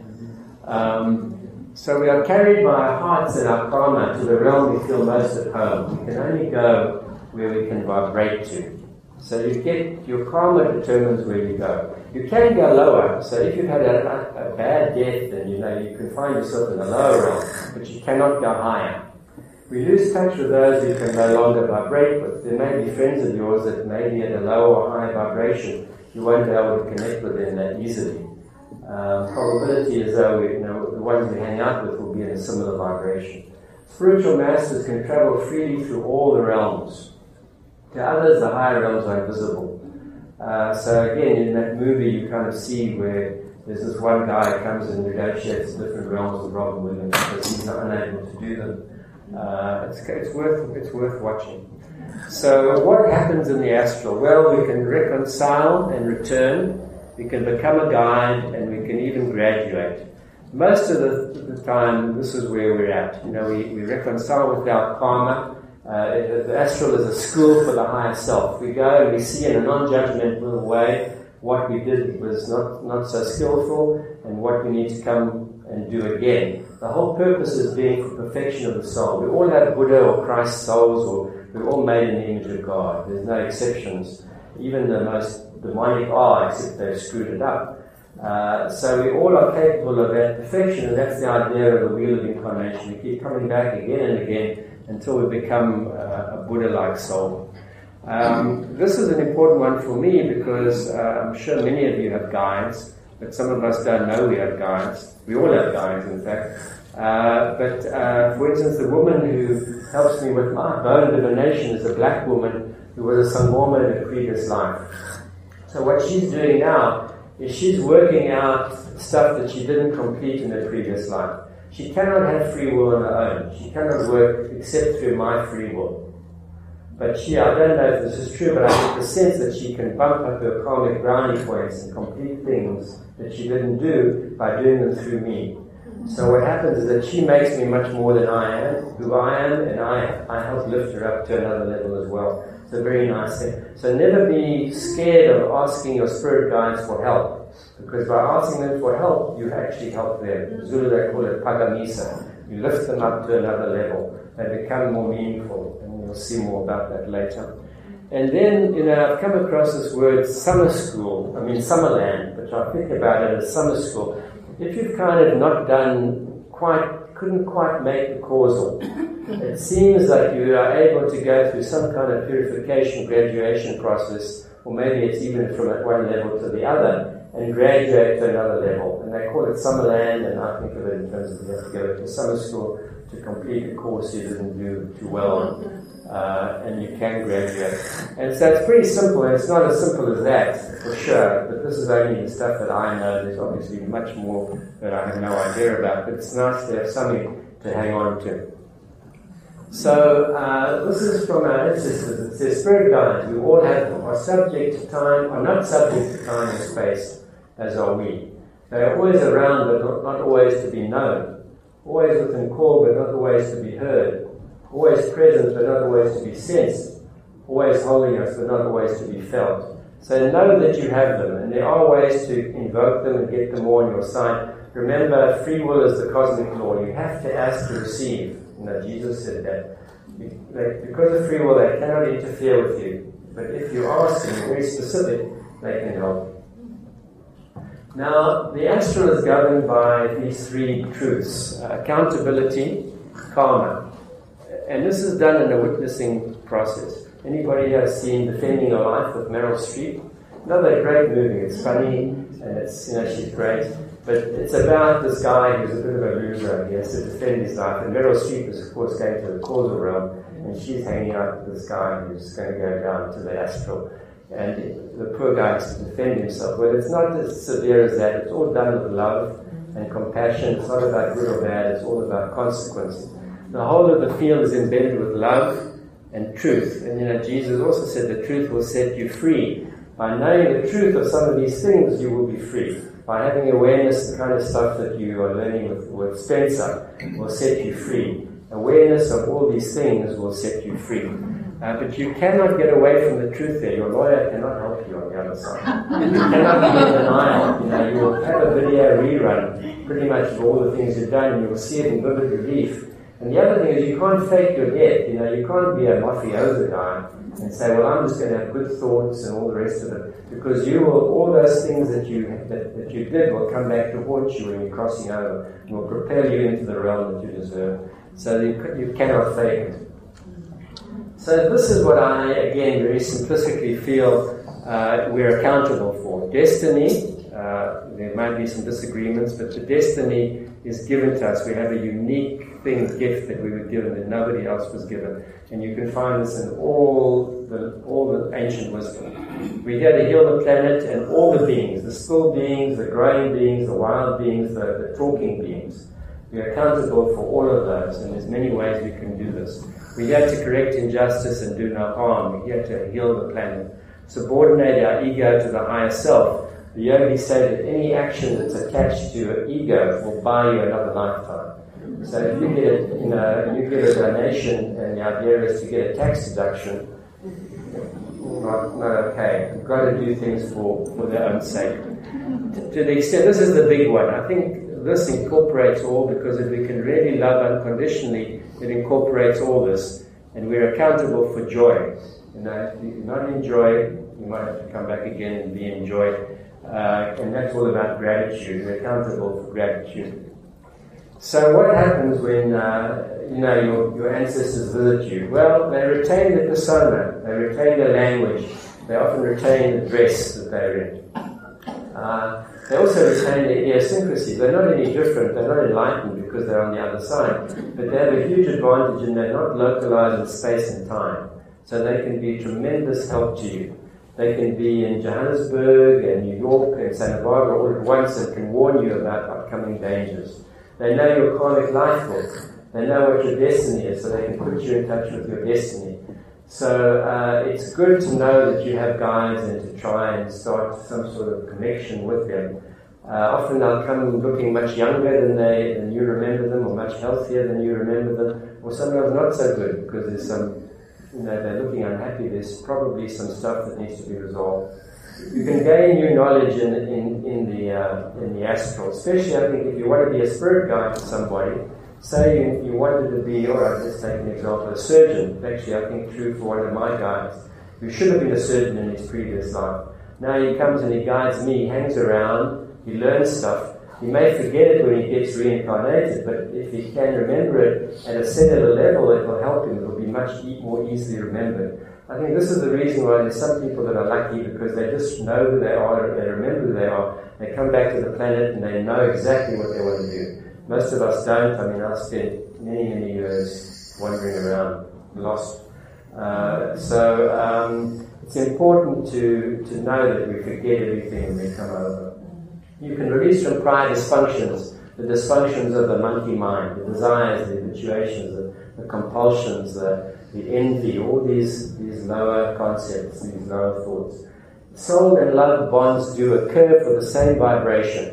S3: Um, so we are carried by our hearts and our karma to the realm we feel most at home. We can only go where we can vibrate to. So you get, your karma determines where you go. You can go lower, so if you've had a, a, a bad death, then you know you can find yourself in the lower realm, but you cannot go higher. We lose touch with those you can no longer vibrate with. There may be friends of yours that may be at a low or high vibration. You won't be able to connect with them that easily. Um, probability is though we, you know, the ones we hang out with will be in a similar vibration. Spiritual masters can travel freely through all the realms. To others, the higher realms are invisible. Uh, so again, in that movie, you kind of see where there's this one guy who comes and negotiates different realms with Robin Williams because he's not unable to do them. Uh, it's, it's worth it's worth watching. So what happens in the astral? Well, we can reconcile and return. We can become a guide, and we can even graduate. Most of the, the time, this is where we're at. You know, we, we reconcile with our karma. Uh, the astral is a school for the higher self. We go and we see in a non-judgmental way what we did was not, not so skillful and what we need to come and do again. The whole purpose is being for perfection of the soul. We all have Buddha or Christ souls, or we're all made in the image of God. There's no exceptions. Even the most demonic are, except they've screwed it up. Uh, so we all are capable of that perfection, and that's the idea of the wheel of incarnation. We keep coming back again and again until we become uh, a Buddha-like soul. Um, this is an important one for me because uh, I'm sure many of you have guides, but some of us don't know we have guides. We all have guides, in fact. Uh, but uh, for instance, the woman who helps me with my bone divination is a black woman who was a Sangoma in a previous life. So what she's doing now is she's working out stuff that she didn't complete in her previous life. She cannot have free will on her own. She cannot work except through my free will. But she, I don't know if this is true, but I get the sense that she can bump up her karmic brownie points and complete things that she didn't do by doing them through me. So what happens is that she makes me much more than I am, who I am, and I, I help lift her up to another level as well. It's a very nice thing. So never be scared of asking your spirit guides for help, because by asking them for help, you actually help them. Zulu, they call it pagamisa. You lift them up to another level. They become more meaningful, and we'll see more about that later. And then, you know, I've come across this word summer school, I mean summerland, which I think about it as summer school. If you've kind of not done quite, couldn't quite make the causal, it seems like you are able to go through some kind of purification, graduation process, or maybe it's even from one level to the other, and graduate to another level. And they call it Summerland, and I think of it in terms of you have to go to summer school to complete a course you didn't do too well on. Uh, and you can graduate. And so it's pretty simple, and it's not as simple as that, for sure, but this is only the stuff that I know. There's obviously much more that I have no idea about, but it's nice to have something to hang on to. So, uh, this is from our ancestors. It says, spirit guides, we all have them, are subject to time, are not subject to time and space, as are we. They are always around, but not, not always to be known. Always within call, but not always to be heard. Always present, but not always to be sensed. Always holding us, but not always to be felt. So know that you have them, and there are ways to invoke them and get them all on your side. Remember, free will is the cosmic law. You have to ask to receive. You know, Jesus said that. Because of free will, they cannot interfere with you. But if you ask and you're very specific, they can help. Now, the astral is governed by these three truths: uh, accountability, karma. And this is done in a witnessing process. Anybody has seen Defending Your Life with Meryl Streep? Another great movie. It's funny, and it's, you know, she's great. But it's about this guy who's a bit of a loser. He has to defend his life. And Meryl Streep is, of course, going to the causal realm, and she's hanging out with this guy who's going to go down to the astral. And the poor guy has to defend himself. Well, it's not as severe as that. It's all done with love and compassion. It's not about good or bad. It's all about consequence. The whole of the field is embedded with love and truth. And you know, Jesus also said the truth will set you free. By knowing the truth of some of these things, you will be free. By having awareness, the kind of stuff that you are learning with, with Spencer will set you free. Awareness of all these things will set you free. Uh, but you cannot get away from the truth there. Your lawyer cannot help you on the other side. You cannot be in denial. You know, you will have a video rerun pretty much of all the things you've done, and you will see it in vivid relief. And the other thing is you can't fake your death. You know, you can't be a mafioso guy and say, well, I'm just going to have good thoughts and all the rest of it. Because you will, all those things that you that, that you did will come back to haunt you when you're crossing over and will propel you into the realm that you deserve. So you, you cannot fake it. So this is what I, again, very simplistically feel uh, we're accountable for. Destiny, uh, there might be some disagreements, but the destiny is given to us. We have a unique thing, gift that we were given that nobody else was given. And you can find this in all the all the ancient wisdom. We're here to heal the planet and all the beings, the still beings, the growing beings, the wild beings, the, the talking beings. We are accountable for all of those, and there's many ways we can do this. We're here to correct injustice and do no harm. We're here to heal the planet. Subordinate our ego to the higher self. The yogis say that any action that's attached to an ego will buy you another lifetime. So if you get a, you know, you get a donation and the idea is to get a tax deduction, not, not okay. You've got to do things for, for their own sake. To, to the extent, this is the big one. I think this incorporates all, because if we can really love unconditionally, it incorporates all this. And we're accountable for joy. You know, if you're not in joy, you might have to come back again and be in joy. Uh, and that's all about gratitude. We're accountable for gratitude. So what happens when uh, you know your, your ancestors visit you? Well, they retain the persona. Uh, they retain their language. They often retain the dress that they're in. Uh, they also retain their idiosyncrasy. They're not any different. They're not enlightened because they're on the other side. But they have a huge advantage in they're not localized in space and time. So they can be a tremendous help to you. They can be in Johannesburg and New York and Santa Barbara all at once and can warn you about upcoming dangers. They know your karmic life book. They know what your destiny is, so they can put you in touch with your destiny. So uh, it's good to know that you have guides and to try and start some sort of connection with them. Uh, often they'll come looking much younger than they than you remember them, or much healthier than you remember them, or sometimes not so good because there's some, you know, they're looking unhappy. There's probably some stuff that needs to be resolved. You can gain new knowledge in in in the uh, in the astral, especially I think if you want to be a spirit guide to somebody. Say you, you wanted to be, all right, let's take an example, a surgeon. Actually, I think true for one of my guides, who should have been a surgeon in his previous life. Now he comes and he guides me, he hangs around, he learns stuff. He may forget it when he gets reincarnated, but if he can remember it at a cellular level, it will help him. It will be much e- more easily remembered. I think this is the reason why there's some people that are lucky, because they just know who they are, they remember who they are, they come back to the planet and they know exactly what they want to do. Most of us don't. I mean, I've spent many, many years wandering around, lost. Uh, so um, it's important to, to know that we forget everything when we come over. You can release from prior dysfunctions, the dysfunctions of the monkey mind, the desires, the habituations, the, the compulsions, the, the envy, all these, these lower concepts, these lower thoughts. Soul and love bonds do occur for the same vibration.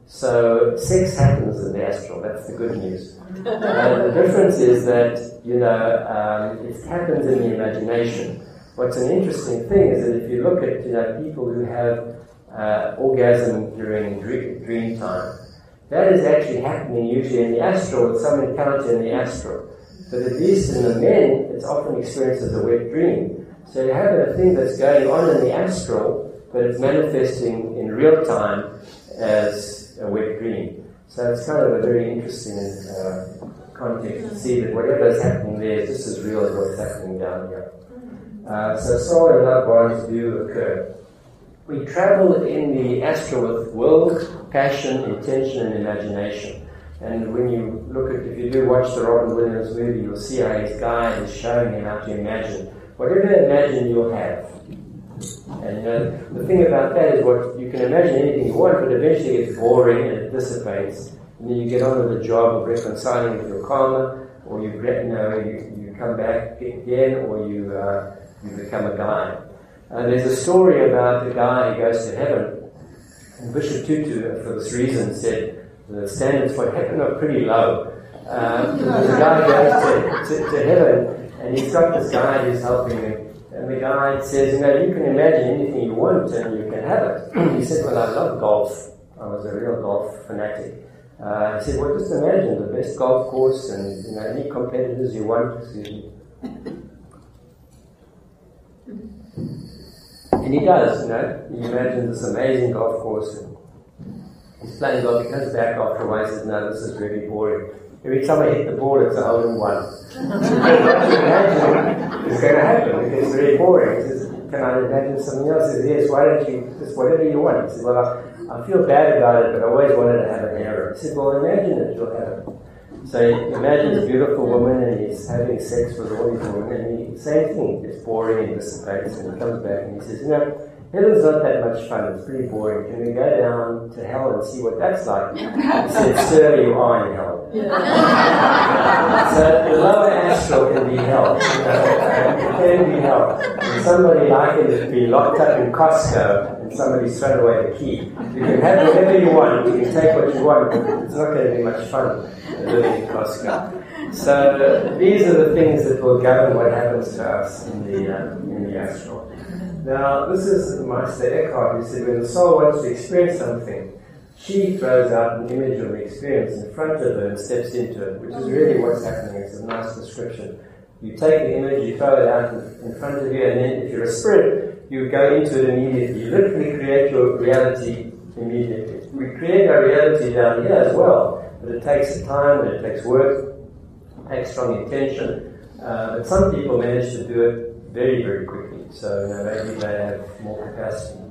S3: So sex happens in the astral, that's the good news. Uh, the difference is that, you know, um, it happens in the imagination. What's an interesting thing is that if you look at, you know, people who have uh, orgasm during dream, dream time, that is actually happening usually in the astral, with some encounter in the astral. But at least in the men, it's often experienced as a wet dream. So you have a thing that's going on in the astral, but it's manifesting in real time as a wet dream. So it's kind of a very interesting uh, context to see that whatever is happening there is just as real as what's happening down here. Uh, so soul and love bonds do occur. We travel in the astral with will, passion, intention, and imagination. And when you look at, if you do watch the Robin Williams movie, you'll see how his guide is showing him how to imagine. Whatever you imagine, you'll have. And uh, the thing about that is, what you can imagine anything you want, but eventually it's boring and it dissipates. And then you get on with the job of reconciling with your karma, or you, you know, you, you come back again, or you uh, you become a guide. Uh, there's a story about the guy who goes to heaven. And Bishop Tutu, for this reason, said the standards for heaven are pretty low. Uh, the guy goes to, to, to heaven, and he's got this guy who's helping him. And the guide says, you know, you can imagine anything you want and you can have it. He said, well, I love golf. I was a real golf fanatic. Uh, he said, well, just imagine the best golf course and, you know, any competitors you want. And he does, you know. He imagines this amazing golf course. And he's playing golf. He comes back after a while and says, no, this is really boring. Every time I hit the ball, it's a hole in one. What you imagine is going to happen. It gets very boring. He says, can I imagine something else? He says, yes, why don't you, just whatever you want. He said, well, I, I feel bad about it, but I always wanted to have an error. He said, well, imagine it, you'll have it. So he imagines a beautiful woman, and he's having sex with all these women, and he, same thing, it's boring and dissipates, and he comes back and he says, you know, heaven's not that much fun, it's pretty boring. Can we go down to hell and see what that's like? He said, sir, you are in hell. So the lower astral can be hell. You know, it can be hell. And somebody likened it to be locked up in Costco and somebody's thrown away the key. You can have whatever you want, you can take what you want, but it's not going to be much fun living in Costco. So these are the things that will govern what happens to us in the, uh, in the astral. Now, this is Meister Eckhart, who said when the soul wants to experience something, she throws out an image of the experience in front of her and steps into it, which is really what's happening. It's a nice description. You take the image, you throw it out in front of you, and then if you're a spirit, you go into it immediately. You literally create your reality immediately. We create our reality down here as well, but it takes time, and it takes work, it takes strong intention. Uh, but some people manage to do it very, very quickly. So you know, maybe they have more capacity.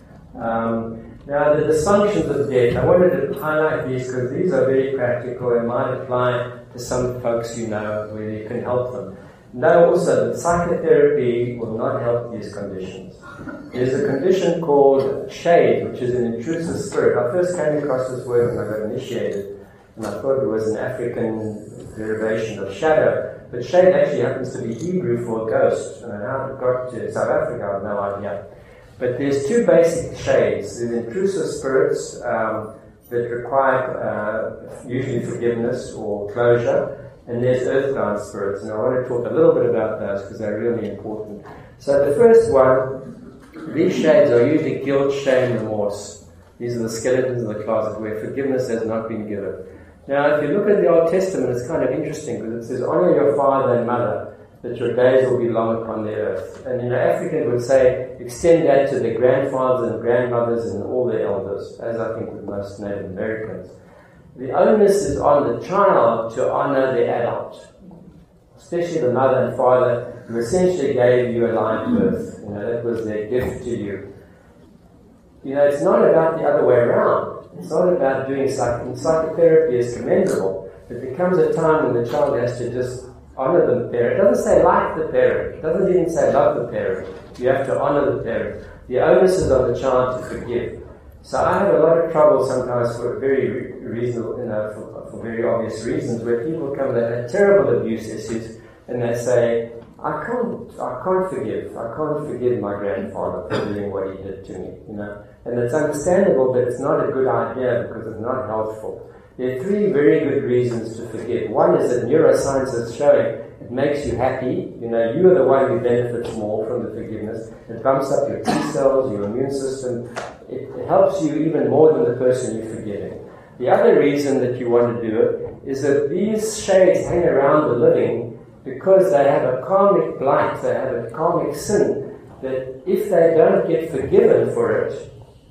S3: Um, now, the dysfunctions of death, I wanted to highlight these because these are very practical and might apply to some folks you know where you can help them. Know also that psychotherapy will not help these conditions. There's a condition called shade, which is an intrusive spirit. I first came across this word when I got initiated, and I thought it was an African derivation of shadow. But shade actually happens to be Hebrew for ghost. And how it got to South Africa, I have no idea. But there's two basic shades. There's intrusive spirits um, that require uh, usually forgiveness or closure. And there's earthbound spirits, and I want to talk a little bit about those because they're really important. So the first one, these shades are usually guilt, shame, remorse. These are the skeletons in the closet where forgiveness has not been given. Now, if you look at the Old Testament, it's kind of interesting because it says, honor your father and mother, that your days will be long upon the earth. And in African, it would say, extend that to the grandfathers and grandmothers and all the elders, as I think with most Native Americans. The onus is on the child to honor the adult, especially the mother and father who essentially gave you a live birth. You know, that was their gift to you. You know, it's not about the other way around. It's not about doing psych- psychotherapy is commendable. But there comes a time when the child has to just honor the parent. It doesn't say like the parent. It doesn't even say love the parent. You have to honor the parent. The onus is on the child to forgive. So I have a lot of trouble sometimes for very reasonable, you know, for, for very obvious reasons, where people come that have terrible abuse issues and they say, I can't, I can't forgive. I can't forgive my grandfather for doing what he did to me, you know. And it's understandable, but it's not a good idea because it's not helpful. There are three very good reasons to forgive. One is that neuroscience is showing it makes you happy. You know, you are the one who benefits more from the forgiveness. It bumps up your T cells, your immune system. It, it helps you even more than the person you're forgiving. The other reason that you want to do it is that these shades hang around the living because they have a karmic blight, they have a karmic sin, that if they don't get forgiven for it,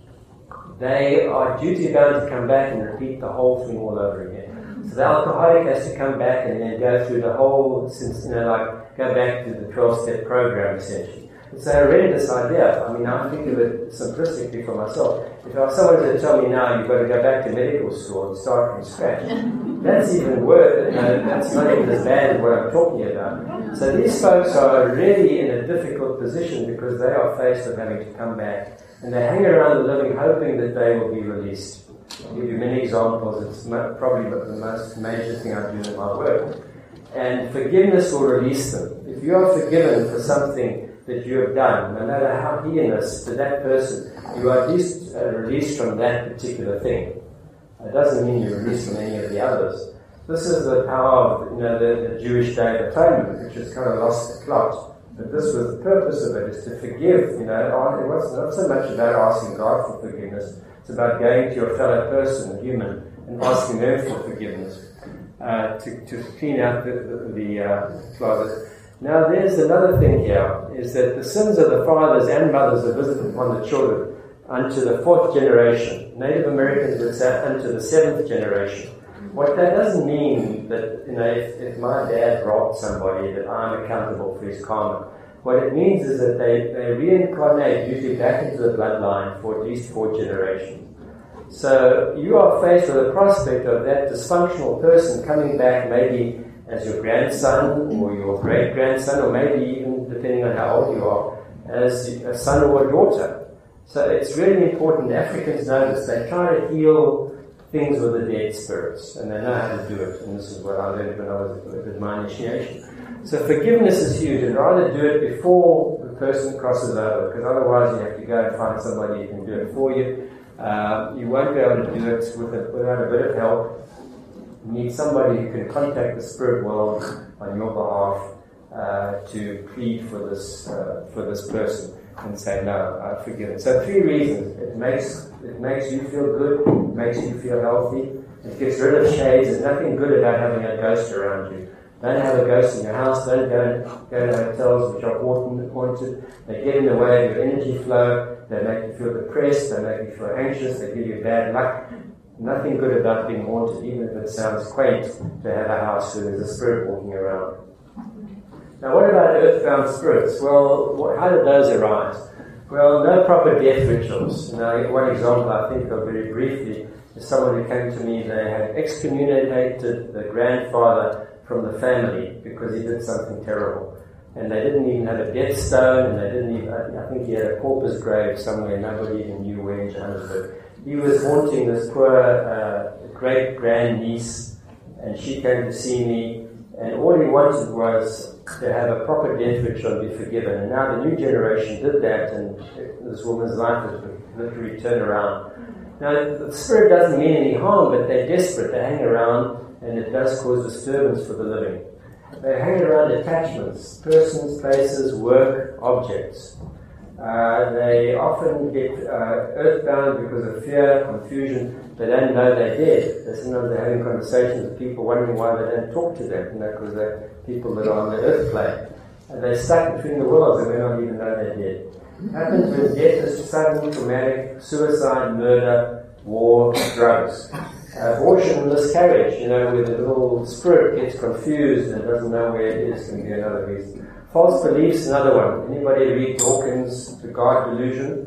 S3: they are duty bound to come back and repeat the whole thing all over again. So the alcoholic has to come back and then go through the whole, since, you know, like go back to the twelve-step program essentially. It's a horrendous idea. I mean, I think of it simplistically for myself. If I someone were to tell me now you've got to go back to medical school and start from scratch, that's even worse. You know, that's not even as bad as what I'm talking about. So these folks are really in a difficult position because they are faced with having to come back. And they hang around the living hoping that they will be released. I'll give you many examples. It's probably the most major thing I do in my work. And forgiveness will release them. If you are forgiven for something that you have done, no matter how heinous to that person, you are at least uh, released from that particular thing. It doesn't mean you're released from any of the others. This is the power of, you know, the, the Jewish Day of Atonement, which has kind of lost the plot. But this was the purpose of it, is to forgive. You know, it was not so much about asking God for forgiveness. It's about going to your fellow person, a human, and asking them for forgiveness uh, to, to clean out the, the, the uh, closet. Now, there's another thing here, is that the sins of the fathers and mothers are visited upon the children unto the fourth generation. Native Americans would say unto the seventh generation. What that doesn't mean that, you know, if, if my dad robbed somebody, that I'm accountable for his karma. What it means is that they, they reincarnate usually back into the bloodline for at least four generations. So you are faced with the prospect of that dysfunctional person coming back maybe as your grandson or your great-grandson, or maybe even, depending on how old you are, as a son or a daughter. So it's really important. Africans know this. They try to heal things with the dead spirits, and they know how to do it. And this is what I learned when I was at my initiation. So forgiveness is huge, and rather do it before the person crosses over, because otherwise you have to go and find somebody who can do it for you. Uh, you won't be able to do it with a, without a bit of help. You need somebody who can contact the spirit world on your behalf uh, to plead for this uh, for this person and say, no, I forgive it. So three reasons. It makes it makes you feel good, it makes you feel healthy, it gets rid of shades. There's nothing good about having a ghost around you. Don't have a ghost in your house, don't go, go to hotels which are haunted. They get in the way of your energy flow, they make you feel depressed, they make you feel anxious, they give you bad luck. Nothing good about being haunted, even if it sounds quaint to have a house where there's a spirit walking around. Now, what about earthbound spirits? Well, what, how did those arise? Well, no proper death rituals. You know, one example I think of very briefly is someone who came to me. They had excommunicated the grandfather from the family because he did something terrible. And they didn't even have a death stone, and they didn't even, I think he had a pauper's grave somewhere, nobody even knew where in Johannesburg. He was haunting this poor uh, great-grand-niece, and she came to see me, and all he wanted was to have a proper death ritual and be forgiven. And now the new generation did that, and this woman's life has literally turned around. Now, the spirit doesn't mean any harm, but they're desperate. They hang around, and it does cause disturbance for the living. They hang around attachments, persons, places, work, objects. Uh, they often get uh, earthbound because of fear, confusion. They don't know they're dead. They sometimes they're having conversations with people wondering why they don't talk to them, you know, because they're people that are on the earth plane. And they're stuck between the worlds and they don't even know they're dead. It happens when death is sudden, traumatic, suicide, murder, war, drugs. Uh, abortion and miscarriage, you know, where the little spirit gets confused and doesn't know where it is, can be another reason. False beliefs, another one. Anybody read Dawkins' The God Delusion?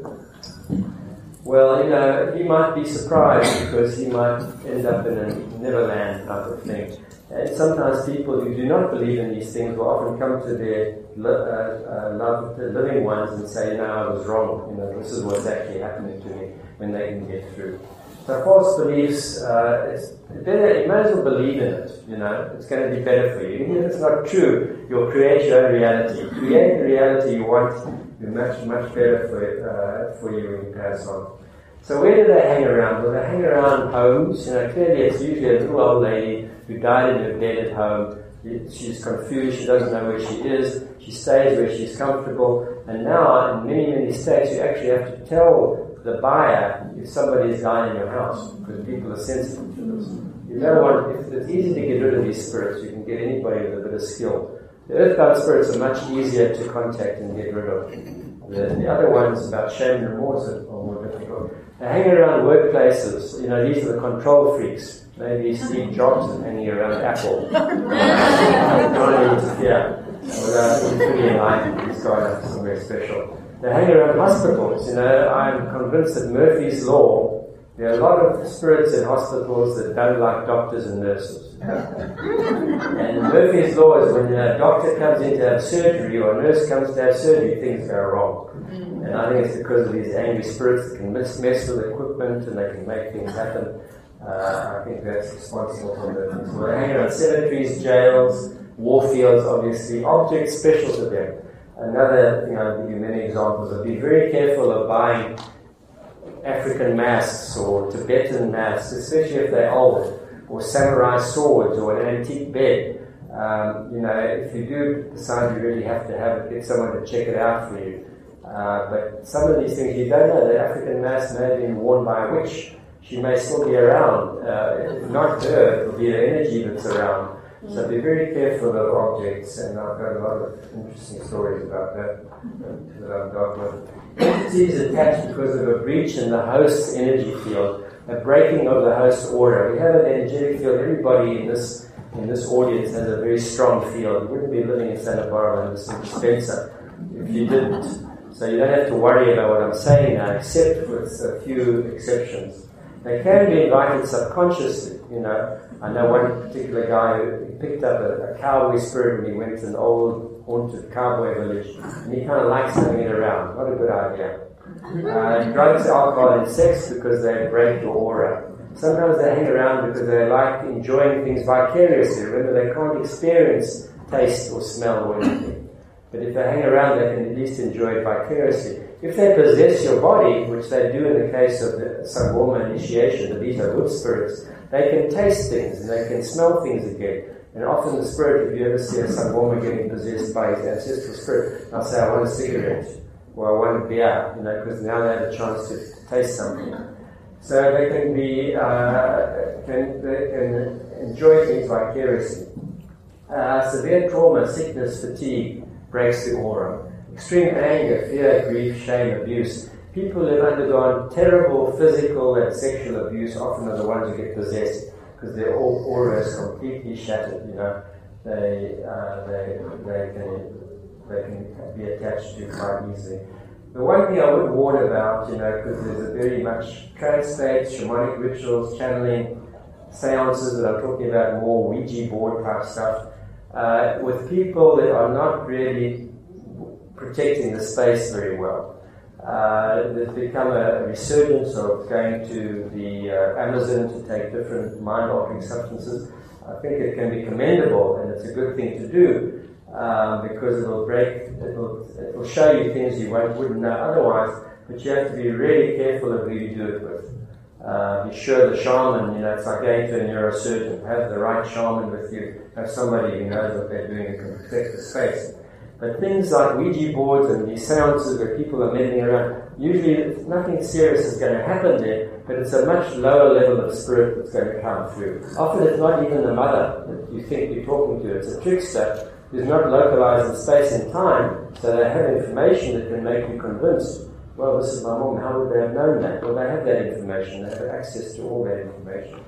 S3: Well, you know, he might be surprised because he might end up in a Neverland type of thing. And sometimes people who do not believe in these things will often come to their uh, uh, loved, living ones and say, no, I was wrong. You know, this is what's actually happening to me, when they can get through. So false beliefs, uh, it's better, you might as well believe in it, you know, it's going to be better for you. Even if it's not true, you'll create your own reality. Create the reality you want, you're much, much better for, uh, for you when you pass on. So where do they hang around? Well, they hang around homes. You know, clearly it's usually a little old lady who died in her bed at home. She's confused, she doesn't know where she is, she stays where she's comfortable, and now in many, many states you actually have to tell the buyer if somebody is dying in your house, because people are sensitive to this. You don't want, if it's easy to get rid of these spirits, you can get anybody with a bit of skill. The earthbound spirits are much easier to contact and get rid of. The, the other ones about shame and remorse are more difficult. They hang around workplaces. You know, these are the control freaks. Maybe Steve Jobs is hanging around Apple. Don't interfere. Although he's pretty enlightened, he's got somewhere special. They hang around hospitals. You know, I'm convinced that Murphy's Law, there are a lot of spirits in hospitals that don't like doctors and nurses. And Murphy's Law is when a doctor comes in to have surgery or a nurse comes to have surgery, things go wrong. And I think it's because of these angry spirits that can mess, mess with equipment and they can make things happen. Uh, I think that's responsible for the things. So they hang around cemeteries, jails, war fields, obviously, objects special to them. Another thing, I'll give you many examples. I'll be very careful of buying African masks or Tibetan masks, especially if they're old, or samurai swords or an antique bed. Um, you know, if you do decide you really have to have it, get someone to check it out for you. Uh, but some of these things you don't know. The African mask may have been worn by a witch. She may still be around. Uh, if not her, it will be the energy that's around. So be very careful of objects, and I've got a lot of interesting stories about that that I've got with. Entities attached because of a breach in the host's energy field, a breaking of the host's aura. We have an energetic field. Everybody in this in this audience has a very strong field. You wouldn't be living in Santa Barbara and Saint Spencer if you didn't. So you don't have to worry about what I'm saying now, except with a few exceptions. They can be invited subconsciously, you know. I know one particular guy who picked up a, a cowboy spirit when he went to an old haunted cowboy village, and he kind of likes having it around. Not a good idea. Uh, drugs, alcohol, and sex because they break your aura. Sometimes they hang around because they like enjoying things vicariously. Remember, they can't experience taste or smell or anything. But if they hang around, they can at least enjoy it vicariously. If they possess your body, which they do in the case of the Sangoma initiation, but these are good spirits, they can taste things and they can smell things again. And often the spirit, if you ever see a Sangoma getting possessed by his ancestral spirit, they'll say, I want a cigarette, or I want a beer, you know, because now they have a chance to, to taste something. So they can be, uh, can, they can enjoy things vicariously. Uh, severe trauma, sickness, fatigue breaks the aura. Extreme anger, fear, grief, shame, abuse. People who have undergone terrible physical and sexual abuse often are the ones who get possessed because their aura is completely shattered, you know. they uh, they they can they can be attached to quite easily. The one thing I would warn about, you know, because there's a very much trance states, shamanic rituals, channeling, seances that I'm talking about, more Ouija board type stuff, uh, with people that are not really protecting the space very well. Uh, there's become a resurgence of going to the uh, Amazon to take different mind-altering substances. I think it can be commendable, and it's a good thing to do, um, because it'll break, it'll, it'll show you things you won't, wouldn't know otherwise, but you have to be really careful of who you do it with. Uh, be sure the shaman, you know, it's like going to a neurosurgeon. Have the right shaman with you. Have somebody who knows what they're doing and can protect the space. But things like Ouija boards and these seances where people are meddling around, usually nothing serious is going to happen there, but it's a much lower level of spirit that's going to come through. Often it's not even the mother that you think you're talking to. It's a trickster who's not localized in space and time, so they have information that can make you convinced, well, this is my mom, how would they have known that? Well, they have that information, they have access to all that information.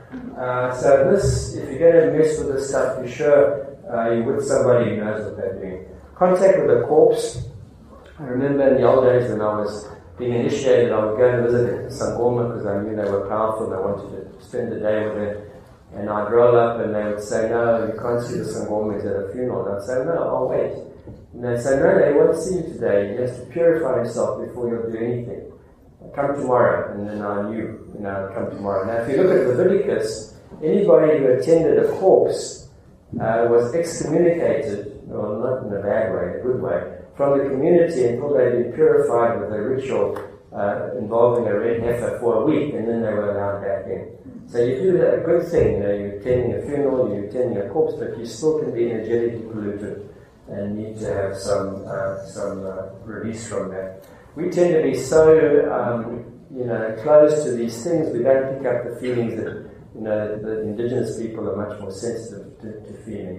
S3: Uh, so this, if you're going to mess with this stuff, be sure uh, you're with somebody who knows what they're doing. Contact with a corpse. I remember in the old days when I was being initiated, I would go and visit Sangoma because I knew they were powerful and I wanted to spend the day with them. And I'd roll up and they would say, no, you can't see the Sangomas at a funeral. And I'd say, no, I'll wait. And they'd say, no, no, he won't see you today. He has to purify himself before he'll do anything. Come tomorrow. And then I knew, you know, I'd come tomorrow. Now, if you look at Leviticus, anybody who attended a corpse uh, was excommunicated, well, not in a bad way, in a good way, from the community until they'd been purified with a ritual uh, involving a red heifer for a week, and then they were allowed back in. So you do a good thing, you know, you're attending a funeral, you're attending a corpse, but you still can be energetically polluted and need to have some uh, some uh, release from that. We tend to be so, um, you know, close to these things, we don't pick up the feelings that, you know, the indigenous people are much more sensitive to, to feeling.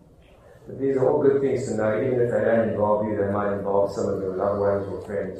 S3: But these are all good things to know, even if they don't involve you, they might involve some of your loved ones or friends.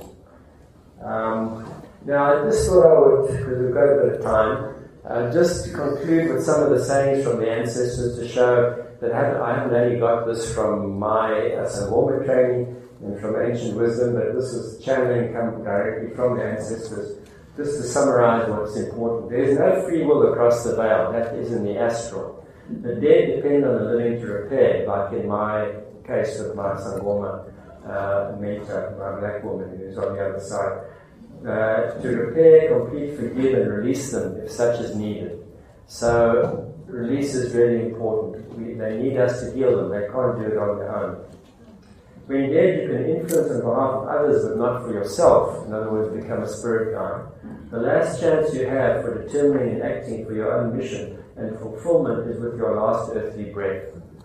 S3: Um, now, I just thought I would, because we've got a bit of time, uh, just to conclude with some of the sayings from the ancestors to show that I haven't only got this from my uh, Sangoma training and from ancient wisdom, but this is channeling come directly from the ancestors. Just to summarize what's important. There is no free will across the veil, that is in the astral. The dead depend on the living to repair, like in my case with my Sangoma uh, mentor, my black woman who's on the other side. Uh, to repair, complete, forgive and release them if such is needed. So release is really important. We, they need us to heal them. They can't do it on their own. When dead, you can influence on behalf of others, but not for yourself. In other words, become a spirit guide. The last chance you have for determining and acting for your own mission and fulfillment is with your last earthly breath.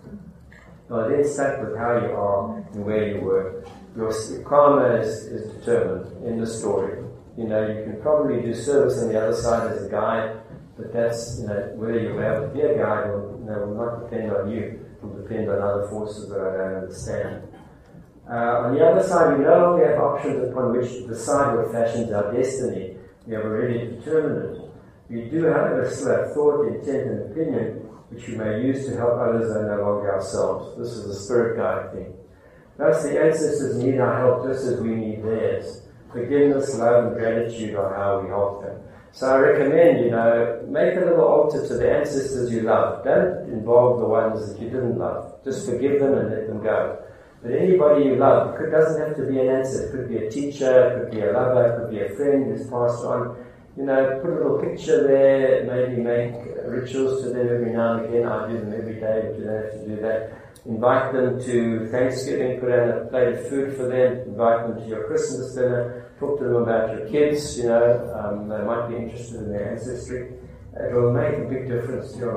S3: You are then stuck with how you are and where you were. Your karma is, is determined in the story. You know, you can probably do service on the other side as a guide, but that's, you know, whether you'll be able to be a guide will, you know, will not depend on you. It will depend on other forces that I don't understand. Uh, on the other side, we no longer have options upon which to decide what fashions our destiny. We have already determined it. We do, however, still have thought, intent, and opinion, which we may use to help others and no longer ourselves. This is a spirit guide thing. Thus, the ancestors need our help just as we need theirs. Forgiveness, love, and gratitude are how we help them. So I recommend, you know, make a little altar to the ancestors you love. Don't involve the ones that you didn't love. Just forgive them and let them go. But anybody you love, it doesn't have to be an ancestor. It could be a teacher, it could be a lover, it could be a friend who's passed on. You know, put a little picture there, maybe make rituals to them every now and again. I do them every day, but you don't have to do that. Invite them to Thanksgiving, put out a plate of food for them, invite them to your Christmas dinner, talk to them about your kids, you know, um, they might be interested in their ancestry. It will make a big difference to your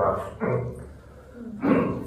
S3: life.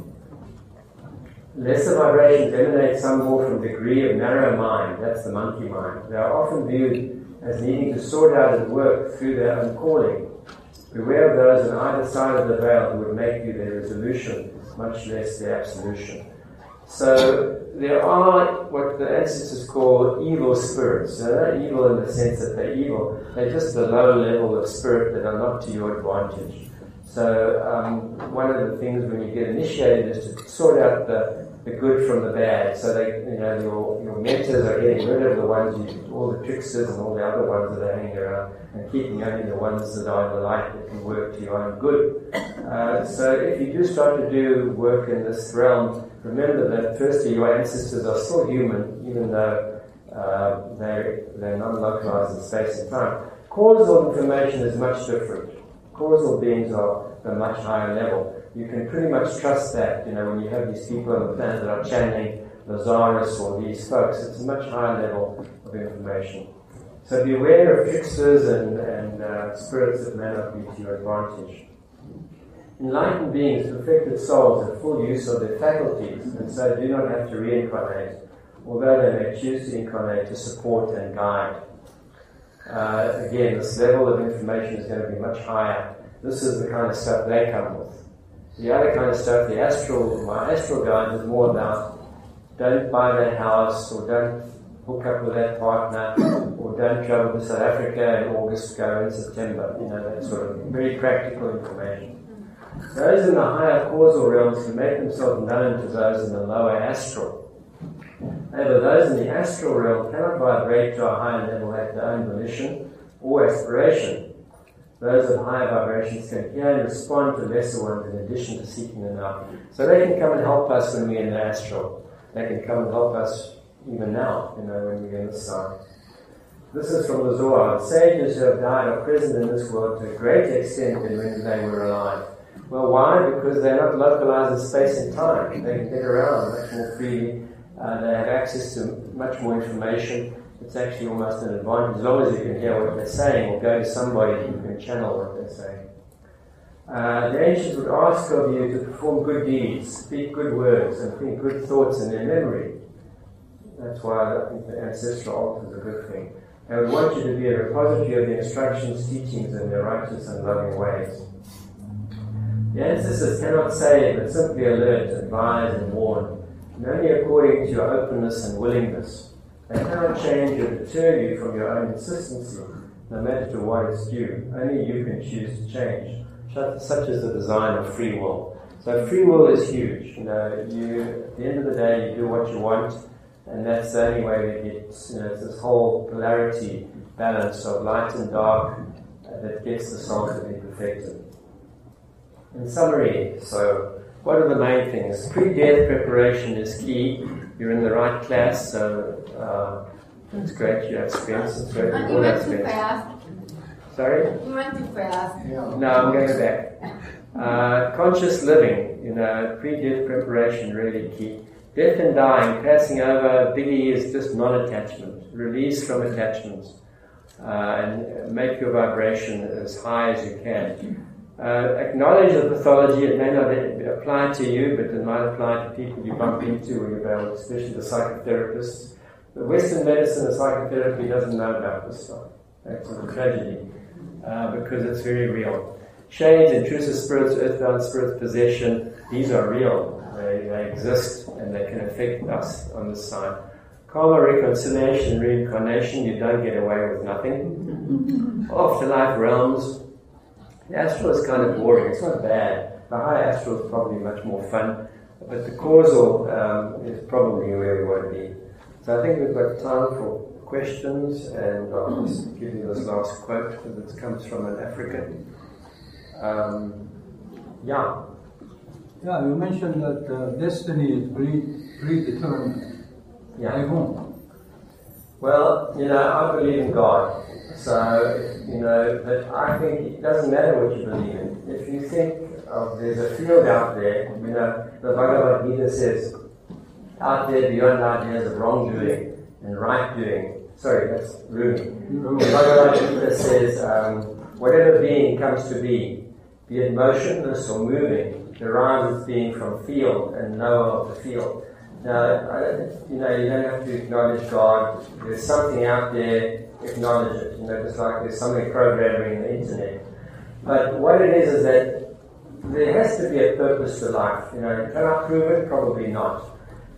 S3: Lesser vibrations emanate some more from the degree of narrow mind, that's the monkey mind. They are often viewed as needing to sort out and work through their own calling. Beware of those on either side of the veil who would make you their resolution, much less their absolution. So there are what the ancestors call evil spirits. So they're not evil in the sense that they're evil, they're just the low level of spirit that are not to your advantage. So um, one of the things when you get initiated is to sort out the, the good from the bad. So they, you know, your, your mentors are getting rid of the ones, you, all the tricksters and all the other ones that are hanging around, and keeping only the ones that are in the light that can work to your own good. Uh, so if you do start to do work in this realm, remember that firstly your ancestors are still human, even though uh, they're, they're non-localized in space and time. Causal information is much different. Causal beings are at a much higher level. You can pretty much trust that, you know, when you have these people on the planet that are channeling Lazarus or these folks, it's a much higher level of information. So be aware of tricksters and, and uh, spirits that may not be to your advantage. Enlightened beings, perfected souls, have full use of their faculties and so do not have to reincarnate, although they may choose to incarnate to support and guide. Uh, again, this level of information is going to be much higher. This is the kind of stuff they come with. The other kind of stuff, the astral, my astral guide is more about don't buy that house, or don't hook up with that partner, or don't travel to South Africa in August, go in September. You know, that sort of very practical information. Those in the higher causal realms can make themselves known to those in the lower astral. However, those in the astral realm cannot vibrate to a higher level at their own volition or aspiration. Those of higher vibrations can hear and respond to lesser ones in addition to seeking them out. So they can come and help us when we're in the astral. They can come and help us even now, you know, when we're in this side. This is from the Zohar. Sages who have died are present in this world to a greater extent than when they were alive. Well, why? Because they're not localized in space and time. They can get around much more freely. Uh, they have access to much more information. It's actually almost an advantage, as long as you can hear what they're saying or go to somebody who can channel what they're saying. Uh, the ancients would ask of you to perform good deeds, speak good words, and think good thoughts in their memory. That's why I think the ancestral altar is a good thing. They would want you to be a repository of the instructions, teachings, and their righteous and loving ways. The ancestors cannot say, but simply alert, advise, and warn, and only according to your openness and willingness. They cannot change or deter you from your own consistency, no matter to what is due. Only you can choose to change, such as the design of free will. So free will is huge. You know, you at the end of the day, you do what you want, and that's the only way we get. You know, it's this whole polarity balance of light and dark uh, that gets the soul to be perfected. In summary, so what are the main things? Pre-death preparation is key. You're in the right class, so uh, it's great. You have Spence. It's great.
S4: And
S3: You
S4: you
S3: all
S4: went
S3: have
S4: too
S3: Spence.
S4: fast.
S3: Sorry?
S4: You went too fast.
S2: Yeah.
S3: No, I'm going back. Uh, conscious living, you know, pre-death preparation, really key. Death and dying, passing over, biggie is just non-attachment. Release from attachments. Uh, and make your vibration as high as you can. Uh, acknowledge the pathology. It may not apply to you, but it might apply to people you bump into or you know, especially the psychotherapists. The Western medicine and psychotherapy doesn't know about this stuff. That's a tragedy, uh, because it's very real. Shades, intrusive spirits, earthbound spirits, possession, these are real. They, they exist and they can affect us on this side. Karma, reconciliation, reincarnation, you don't get away with nothing. Afterlife realms. The astral is kind of boring, it's not bad. The high astral is probably much more fun, but the causal um, is probably where we want to be. So I think we've got time for questions, and I'll just give you this last quote because it comes from an African. Um, yeah.
S5: Yeah, you mentioned that uh, destiny is pre- predetermined.
S3: Yeah.
S5: By whom?
S3: Well, you know, I believe in God. So, you know, but I think it doesn't matter what you believe in. If you think of, there's a field out there, you know, the Bhagavad Gita says, out there beyond ideas of wrongdoing and right doing. Sorry, that's Rumi. The Bhagavad Gita says, um, whatever being comes to be, be it motionless or moving, derives its being from field and knower of the field. Now, I don't, you know, you don't have to acknowledge God. There's something out there, acknowledge it. You know, just like there's something programming in the internet. But what it is is that there has to be a purpose to life. You know, can I prove it? Probably not.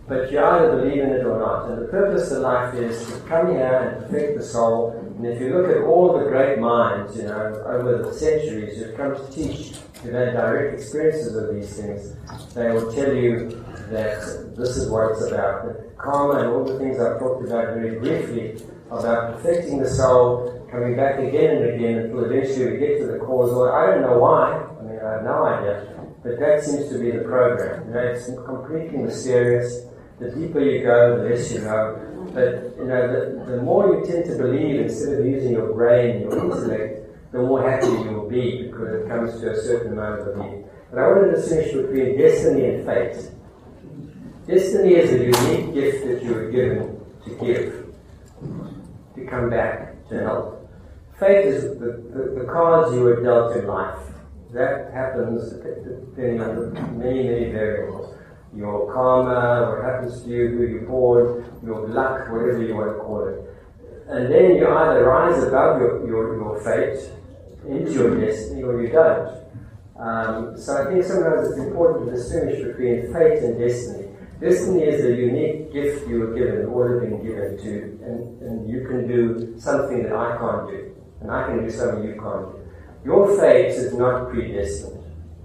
S3: But you either believe in it or not. And the purpose of life is to come here and perfect the soul. And if you look at all the great minds, you know, over the centuries who've come to teach, who've had direct experiences of these things, they will tell you that this is what it's about. That karma and all the things I've talked about very briefly about perfecting the soul, coming back again and again until eventually we get to the cause. Or I don't know why. I mean, I have no idea. But that seems to be the program. You know, it's completely mysterious. The deeper you go, the less you know. But you know, the, the more you tend to believe instead of using your brain, your intellect, the more happy you will be because it comes to a certain amount of belief. But I want to distinguish between destiny and fate. Destiny is a unique gift that you were given to give, to come back, to help. Fate is the, the, the cards you were dealt in life. That happens depending on many, many variables. Your karma, what happens to you, who you're born, your luck, whatever you want to call it. And then you either rise above your, your, your fate into your destiny or you don't. Um, so I think sometimes it's important to distinguish between fate and destiny. Destiny is a unique gift you were given, or have been given to, and, and you can do something that I can't do, and I can do something you can't do. Your fate is not predestined.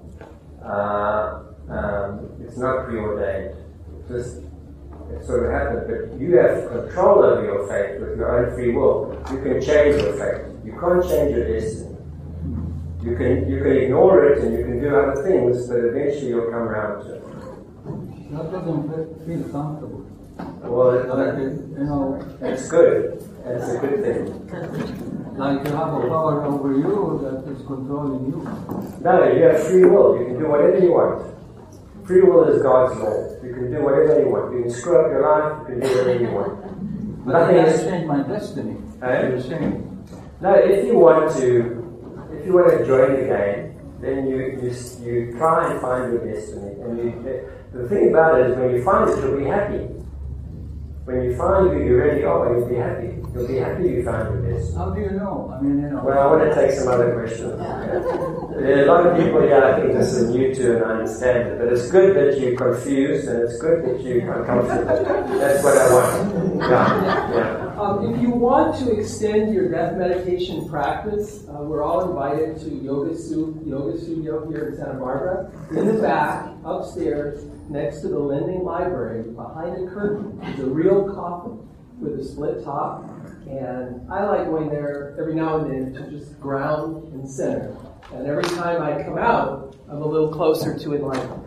S3: Uh, um, it's not preordained. It just it sort of happened. But you have control over your fate with your own free will. You can change your fate. You can't change your destiny. You can you can ignore it and you can do other things, but eventually you'll come around to it.
S5: That doesn't feel comfortable.
S3: Well, it,
S5: Like, you know,
S3: it's good. It's a good thing.
S5: like you have a power over you that is controlling you.
S3: No, you have free will. You can do whatever you want. Free will is God's law. You can do whatever you want. You can screw up your life. You can do whatever you want.
S5: But
S3: Nothing
S5: I
S3: is.
S5: can't change my destiny.
S3: Eh?
S5: You're saying.
S3: No, if you want to, if you want to join the game, then you you you try and find your destiny. And you, the thing about it is, when you find it, you'll be happy. When you find who you really are, you'll be happy. You'll be happy you found your destiny.
S5: How do you know? I mean, you know.
S3: Well, I want to take some other questions. Yeah. There are a lot of people here, I think this is new to and I understand it, but it's good that you're confused and it's good that you're uncomfortable. That's what I want. Yeah, yeah.
S4: Um, if you want to extend your death meditation practice, uh, we're all invited to Yoga, Stu- Yoga Studio here in Santa Barbara. In the back, upstairs, next to the Lending Library, behind a curtain, is a real coffin with a split top. And I like going there every now and then to just ground and center. And every time I come out, I'm a little closer to enlightenment.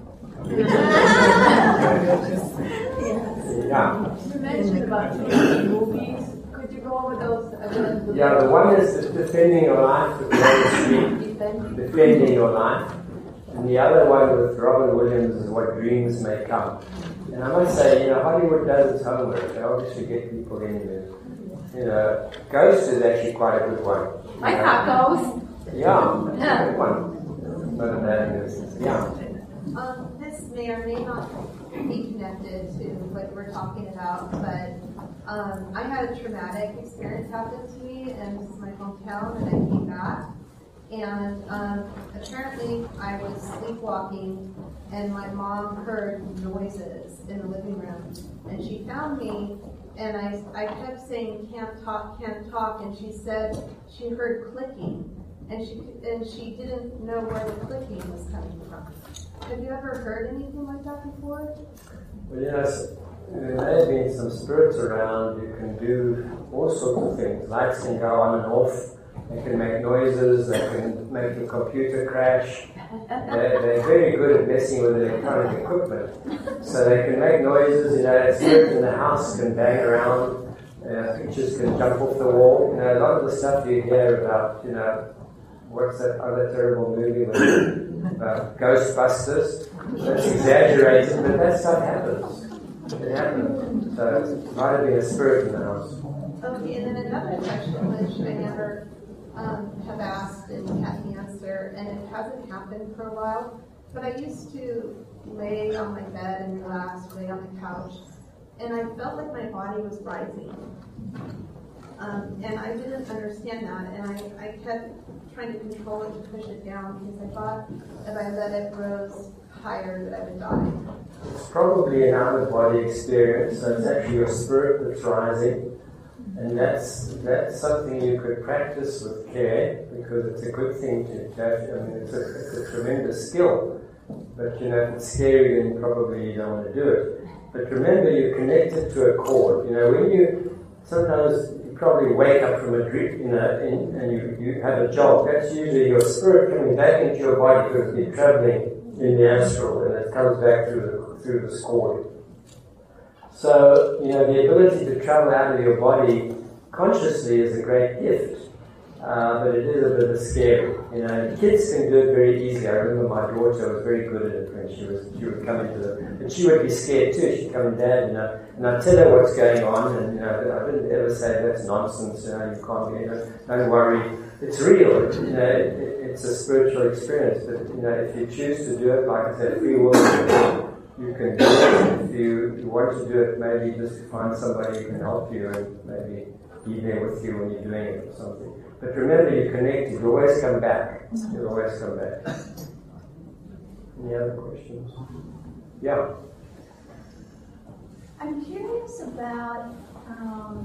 S3: Yeah.
S6: You mentioned about two movies. Could you go over those again?
S3: Yeah, the one is Defending Your Life with Meryl Streep, Defending Your Life. And the other one with Robin Williams is What Dreams May Come. And I must say, you know, Hollywood does its homework. They obviously get people in there. You know, Ghost is actually quite a good one.
S6: I thought Ghost.
S3: Yeah, it's a good one. Not a bad news. Yeah.
S7: Um, this may or may not be connected to what we're talking about, but um, I had a traumatic experience happen to me, and this is my hometown, and I came back. And um, apparently I was sleepwalking, and my mom heard noises in the living room, and she found me, and I, I kept saying, can't talk, can't talk, and she said she heard clicking, and she and she didn't know where the clicking was coming from. Have you ever heard anything like that before?
S3: Well, yes, there may have been some spirits around. You can do all sorts of things. Lights can go on and off. They can make noises. They can make your computer crash. They're, they're very good at messing with electronic equipment. So they can make noises. You know, spirits in the house can bang around. Uh, pictures can jump off the wall. You know, a lot of the stuff you hear about, you know, what's that other terrible movie with uh, Ghostbusters? That's exaggerated, but that stuff happens. It happens. So it might have been a spirit in the house.
S7: Okay, and then another question which I never um, have asked and had the answer, and it hasn't happened for a while, but I used to lay on my bed and relax, lay on the couch, and I felt like my body was rising. Um, and I didn't understand that, and I, I kept trying to control it, to push it down, because I thought if I let it rose tired that I would die.
S3: It's probably an out-of-body experience, so it's actually your spirit that's rising. And that's that's something you could practice with care, because it's a good thing to have. I mean, it's a, it's a tremendous skill. But you know, if it's scary, then probably you don't want to do it. But remember, you're connected to a cord. You know, when you sometimes you probably wake up from a dream, you know, in, and you, you have a job. That's usually your spirit coming back into your body because it's been traveling in the astral, and it comes back through the through this cord. So, you know, the ability to travel out of your body consciously is a great gift, uh, but it is a bit scary. You know, kids can do it very easily. I remember my daughter was very good at it when she was she would come into the, but she would be scared too. She'd come in, Dad, you know, and I'd tell her what's going on, and you know, I didn't ever say that's nonsense. You know, you can't be, you know, don't worry, it's real. It, you know, it, it's a spiritual experience. But you know, if you choose to do it, like I said, free will. You can do it. If you, you want to do it, maybe just find somebody who can help you and maybe be there with you when you're doing it or something. But remember, you're connected. You always come back. You always come back. Any other questions? Yeah.
S8: I'm curious about um,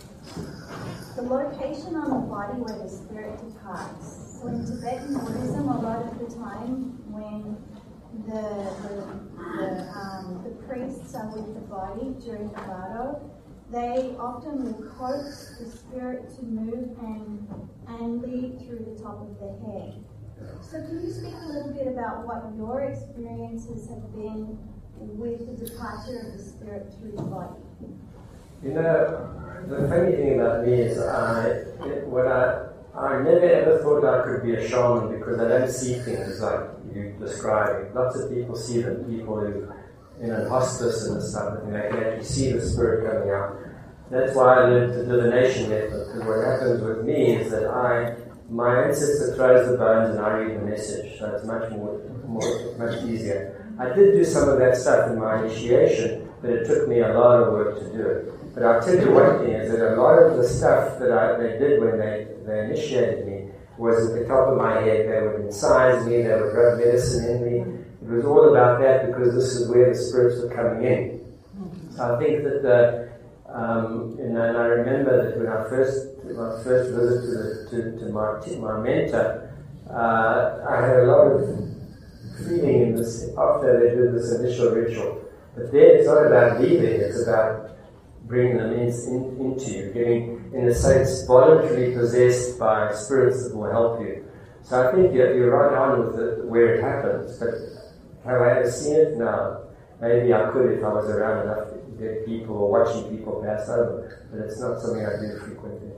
S8: the location on the body where the spirit departs. So in Tibetan Buddhism, a lot of the time when the the, the, um, the priests are with the body during the bardo, they often will coax the spirit to move and and lead through the top of the head. So can you speak a little bit about what your experiences have been with the departure of the spirit through the body?
S3: You know, the funny thing about me is I, when I, I never ever thought I could be a shaman because I don't see things like you describing. Lots of people see them, people who in a hospice and stuff, and they can actually see the spirit coming out. That's why I learned the divination method, because what happens with me is that I, my ancestor throws the bones and I read the message, so it's much more, more much easier. I did do some of that stuff in my initiation, but it took me a lot of work to do it. But I'll tell you one thing, is that a lot of the stuff that I, they did when they, they initiated me was at the top of my head. They would incise me, they would rub medicine in me. It was all about that because this is where the spirits were coming in. So I think that the, um, you know, and I remember that when I first, my first visit to, the, to, to my, to my mentor, uh, I had a lot of feeling in this, after they did this initial ritual. But there it's not about leaving, it's about bringing them in, in, into you, getting, in a sense, voluntarily possessed by spirits that will help you. So I think you're, you're right on with it, where it happens, but have I ever seen it? No. Maybe I could if I was around enough to get people or watching people pass over, but it's not something I do frequently.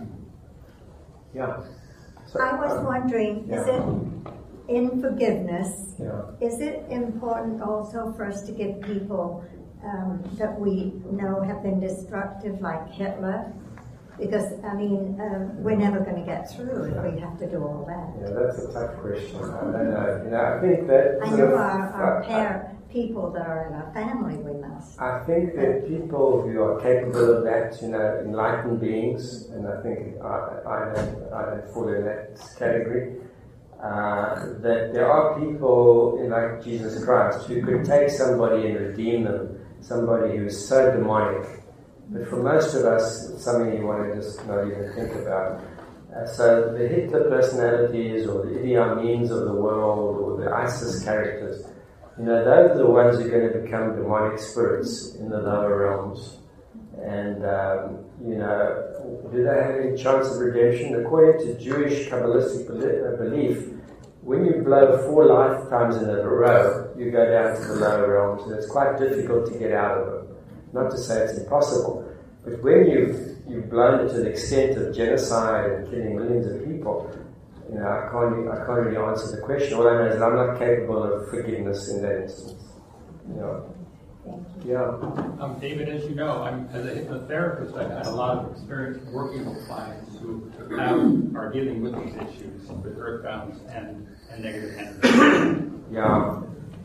S3: Yeah. So,
S9: I was
S3: um,
S9: wondering,
S3: yeah.
S9: is it in forgiveness,
S3: yeah.
S9: is it important also for us to give people um, that we know have been destructive, like Hitler? Because, I mean, um, we're never going to get through if we have to do all that.
S3: Yeah, that's a tough question. I don't know. You know, I think that...
S9: I know our, our pair, people that are in our family we must.
S3: I think that people who are capable of that, you know, enlightened beings, and I think I, I, don't, I don't fall in that category, uh, that there are people like Jesus Christ who could take somebody and redeem them, somebody who's so demonic. But for most of us, it's something you want to just not even think about. Uh, so the Hitler personalities or the Idi Amins of the world or the ISIS characters, you know, those are the ones who are going to become demonic spirits in the lower realms. And, um, you know, do they have any chance of redemption? According to Jewish Kabbalistic belief, when you blow four lifetimes in a row, you go down to the lower realms, and it's quite difficult to get out of them. Not to say it's impossible, but when you've, you've blown it to the extent of genocide and killing millions of people, you know, I can't, I can't really answer the question. All I know is that I'm not capable of forgiveness in that instance. You know. Yeah.
S10: Um, David, as you know, I'm, as a hypnotherapist, I've had a lot of experience working with clients who have, are dealing with these issues, with earthbounds and, and negative energy.
S3: Yeah.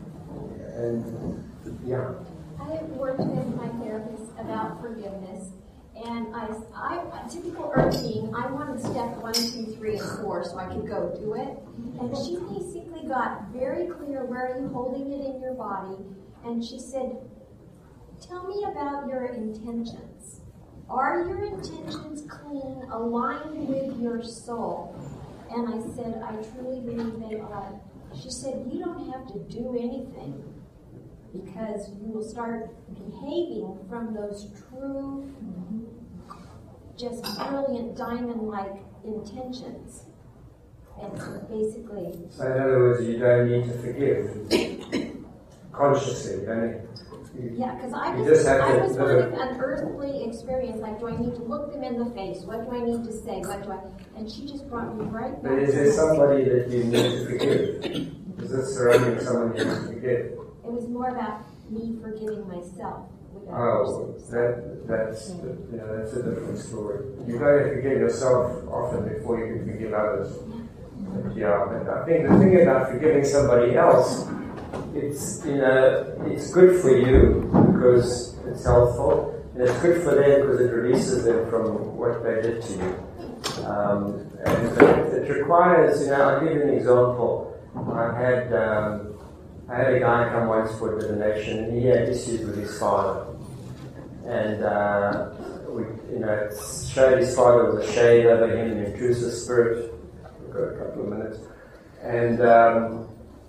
S3: And, yeah.
S8: I worked with my therapist about forgiveness, and I, I, a typical earth being, I wanted step one, two, three, and four so I could go do it. And she basically
S11: basically got very clear where are you holding it in your body. And she said, tell me about your intentions. Are your intentions clean, aligned with your soul? And I said, I truly believe they are. She said, you don't have to do anything because you will start behaving from those true, just brilliant diamond-like intentions. And so basically...
S3: So in other words, you don't need to forgive consciously, you don't need. You,
S11: yeah, because I
S3: you
S11: was,
S3: just have
S11: I
S3: to
S11: was
S3: live
S11: wanting an earthly experience, like do I need to look them in the face? What do I need to say? What do I... And she just brought me right back.
S3: But is there somebody that you need to forgive? Is this surrounding someone you need to forgive?
S11: It was more about me forgiving myself.
S3: Oh, that, that's, you know, that's a different story. You've got to forgive yourself often before you can forgive others. But yeah, but I think the thing about forgiving somebody else, it's, you know, it's good for you because it's helpful, and it's good for them because it releases them from what they did to you. Um, and it, it requires, you know, I'll give you an example. I had um, I had a guy come once for divination, and he had issues with his father. And, uh, we, you know, it showed his father was a shade over him, an intrusive spirit. We've got a couple of minutes. And, um,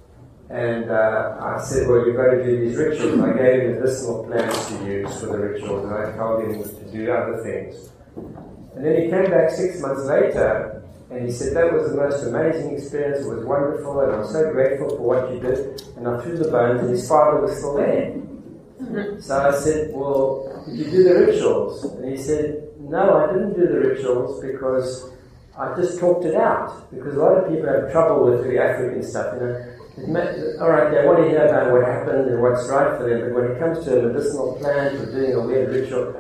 S3: and uh, I said, well, you've got to do these rituals. I gave him medicinal plants to use for the rituals, and I told him to do other things. And then he came back six months later, and he said, that was the most amazing experience, it was wonderful, and I'm so grateful for what you did. And I threw the bones, and his father was still there. So I said, well, did you do the rituals? And he said, no, I didn't do the rituals because I just talked it out. Because a lot of people have trouble with the African stuff, you know. It may, all right, they want to hear about what happened and what's right for them, but when it comes to a medicinal plant or doing a weird ritual,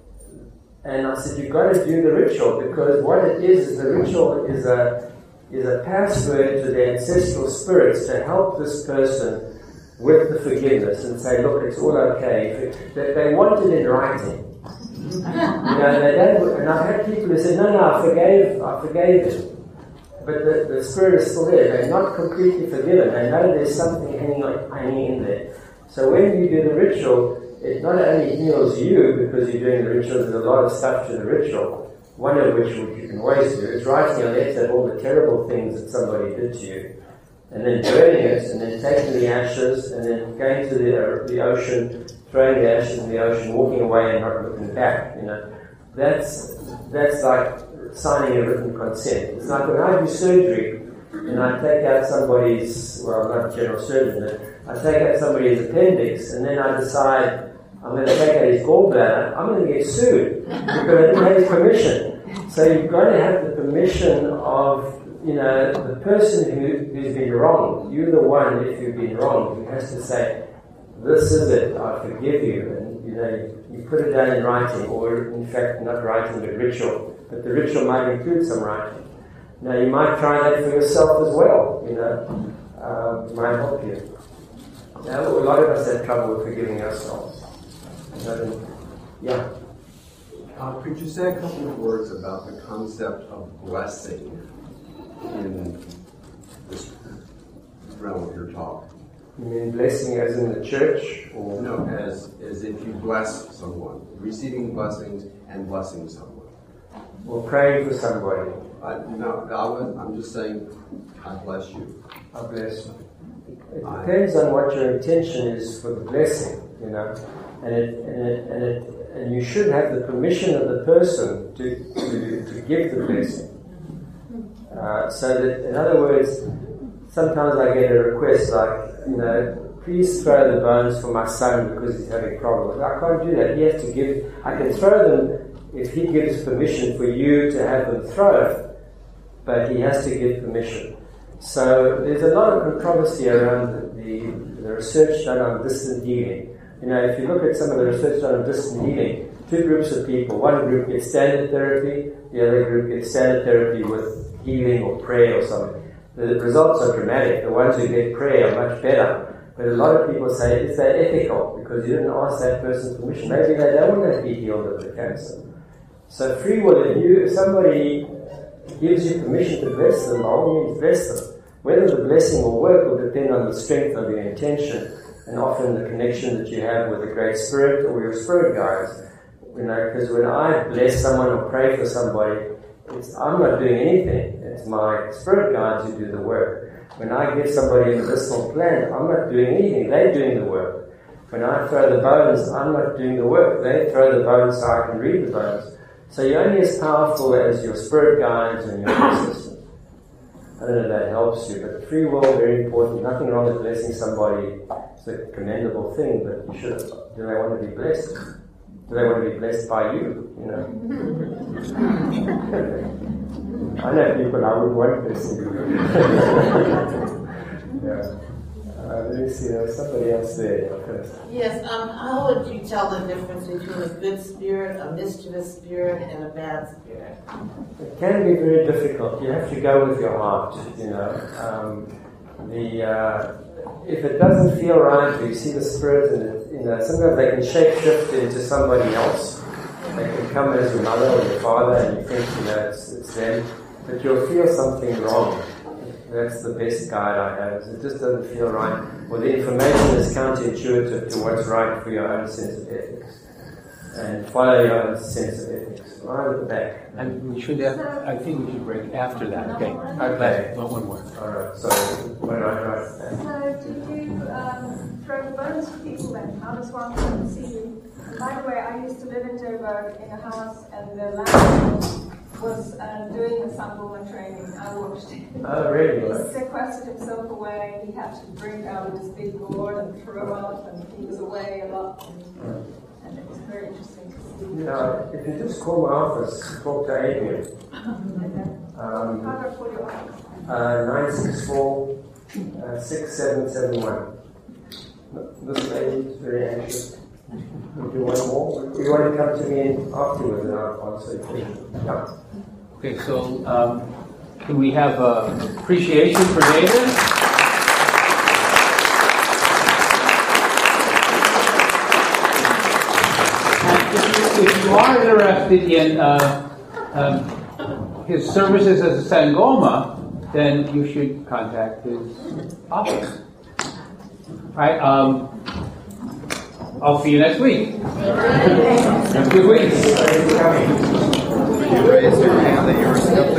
S3: and I said, you've got to do the ritual, because what it is, is the ritual is a is a password to the ancestral spirits to help this person with the forgiveness and say, look, it's all okay. They, they want it in writing. You know, they don't, and I've had people who said, no, no, I forgave, I forgave it. But the, the spirit is still there. They're not completely forgiven. They know there's something hanging, hanging in there. So when you do the ritual, it not only heals you because you're doing the ritual, there's a lot of stuff to the ritual, one of which you can always do is writing a letter of all the terrible things that somebody did to you, and then burning it, and then taking the ashes, and then going to the, uh, the ocean, throwing the ashes in the ocean, walking away and not looking back. You know, that's that's like signing a written consent. It's like when I do surgery and I take out somebody's, well, I'm not a general surgeon, but I take out somebody's appendix, and then I decide I'm going to take out his gallbladder, I'm going to get sued because I didn't have his permission. So you've got to have the permission of, you know, the person who, who's been wronged. You're the one, if you've been wronged, who has to say, this is it, I forgive you. And, you know, you, you put it down in writing, or in fact, not writing, but ritual. But the ritual might include some writing. Now, you might try that for yourself as well, you know. Um, it might help you. Now, a lot of us have trouble with forgiving ourselves. Yeah.
S12: Uh, could you say a couple of words about the concept of blessing in this realm of your talk?
S3: You mean blessing as in the church? Or?
S12: No, as, as if you bless someone, receiving blessings and blessing someone.
S3: Or praying for somebody.
S12: Uh, no, I was, I'm just saying, I bless you.
S3: I bless you. It depends on what your intention is for the blessing, you know. And it, and it, and it, and you should have the permission of the person to to, to give the blessing. Uh, so that, in other words, sometimes I get a request like, you know, please throw the bones for my son because he's having problems. I can't do that. He has to give. I can throw them if he gives permission for you to have them thrown, but he has to give permission. So there's a lot of controversy around the, the, the research done on distant healing. You know, if you look at some of the research done on distant healing, two groups of people. One group gets standard therapy, the other group gets standard therapy with healing or prayer or something. The results are dramatic. The ones who get prayer are much better. But a lot of people say, is that ethical? Because you didn't ask that person's permission. Maybe they don't want to be healed of the cancer. So free will, if, you, if somebody gives you permission to bless them, by all means bless them. Whether the blessing will work will depend on the strength of your intention and often the connection that you have with the Great Spirit or your spirit guides. You know, because when I bless someone or pray for somebody, it's, I'm not doing anything. It's my spirit guides who do the work. When I give somebody a medicinal plant, I'm not doing anything. They're doing the work. When I throw the bones, I'm not doing the work. They throw the bones so I can read the bones. So you're only as powerful as your spirit guides and your assistants. I don't know if that helps you, but free will, very important. Nothing wrong with blessing somebody. It's a commendable thing, but you should. Do they want to be blessed? Do they want to be blessed by you? You know. I know people I would want blessing. Yeah. Uh, let me see. There was somebody else there first.
S13: Yes. Um. How would you tell the difference between a good spirit, a mischievous spirit, and a bad spirit?
S3: It can be very difficult. You have to go with your heart. You know. Um, the uh, if it doesn't feel right, you see the spirit, and it, you know, sometimes they can shape shift into somebody else. They can come as your mother or your father, and you think, you know, it's, it's them, but you'll feel something wrong. That's the best guide I have. It just doesn't feel right. Or the information is counterintuitive to what's right for your own sense of ethics. And follow your own sense of ethics. Right at the back.
S1: And we should have, I think we should break after that. Okay.
S3: Okay.
S1: One, one more.
S3: Alright, so what do I write?
S6: So do you um, throw the bones for people then? How does one come and see you? And by the way, I used to live in Joburg in a house and the landlord was uh, doing the Sangoma training. I watched it.
S3: Oh, really?
S6: He sequestered himself away. He had to drink out of this big gourd and throw up, and he was away a lot. And, and it was very interesting to see.
S3: Now, if you just call my office, talk to Adrian. Um,
S6: How do I call your office?
S3: uh, nine six four, six seven seven one. This lady is very anxious. Would you want more? You want to come to me afterwards and I'll answer your question. Yeah.
S1: Okay, so um, can we have uh, appreciation for David? And if, you, if you are interested in uh, um, his services as a Sangoma, then you should contact his office. All right. Um, I'll see you next week. Have a good week.
S14: You raised your hand that you were skeptical.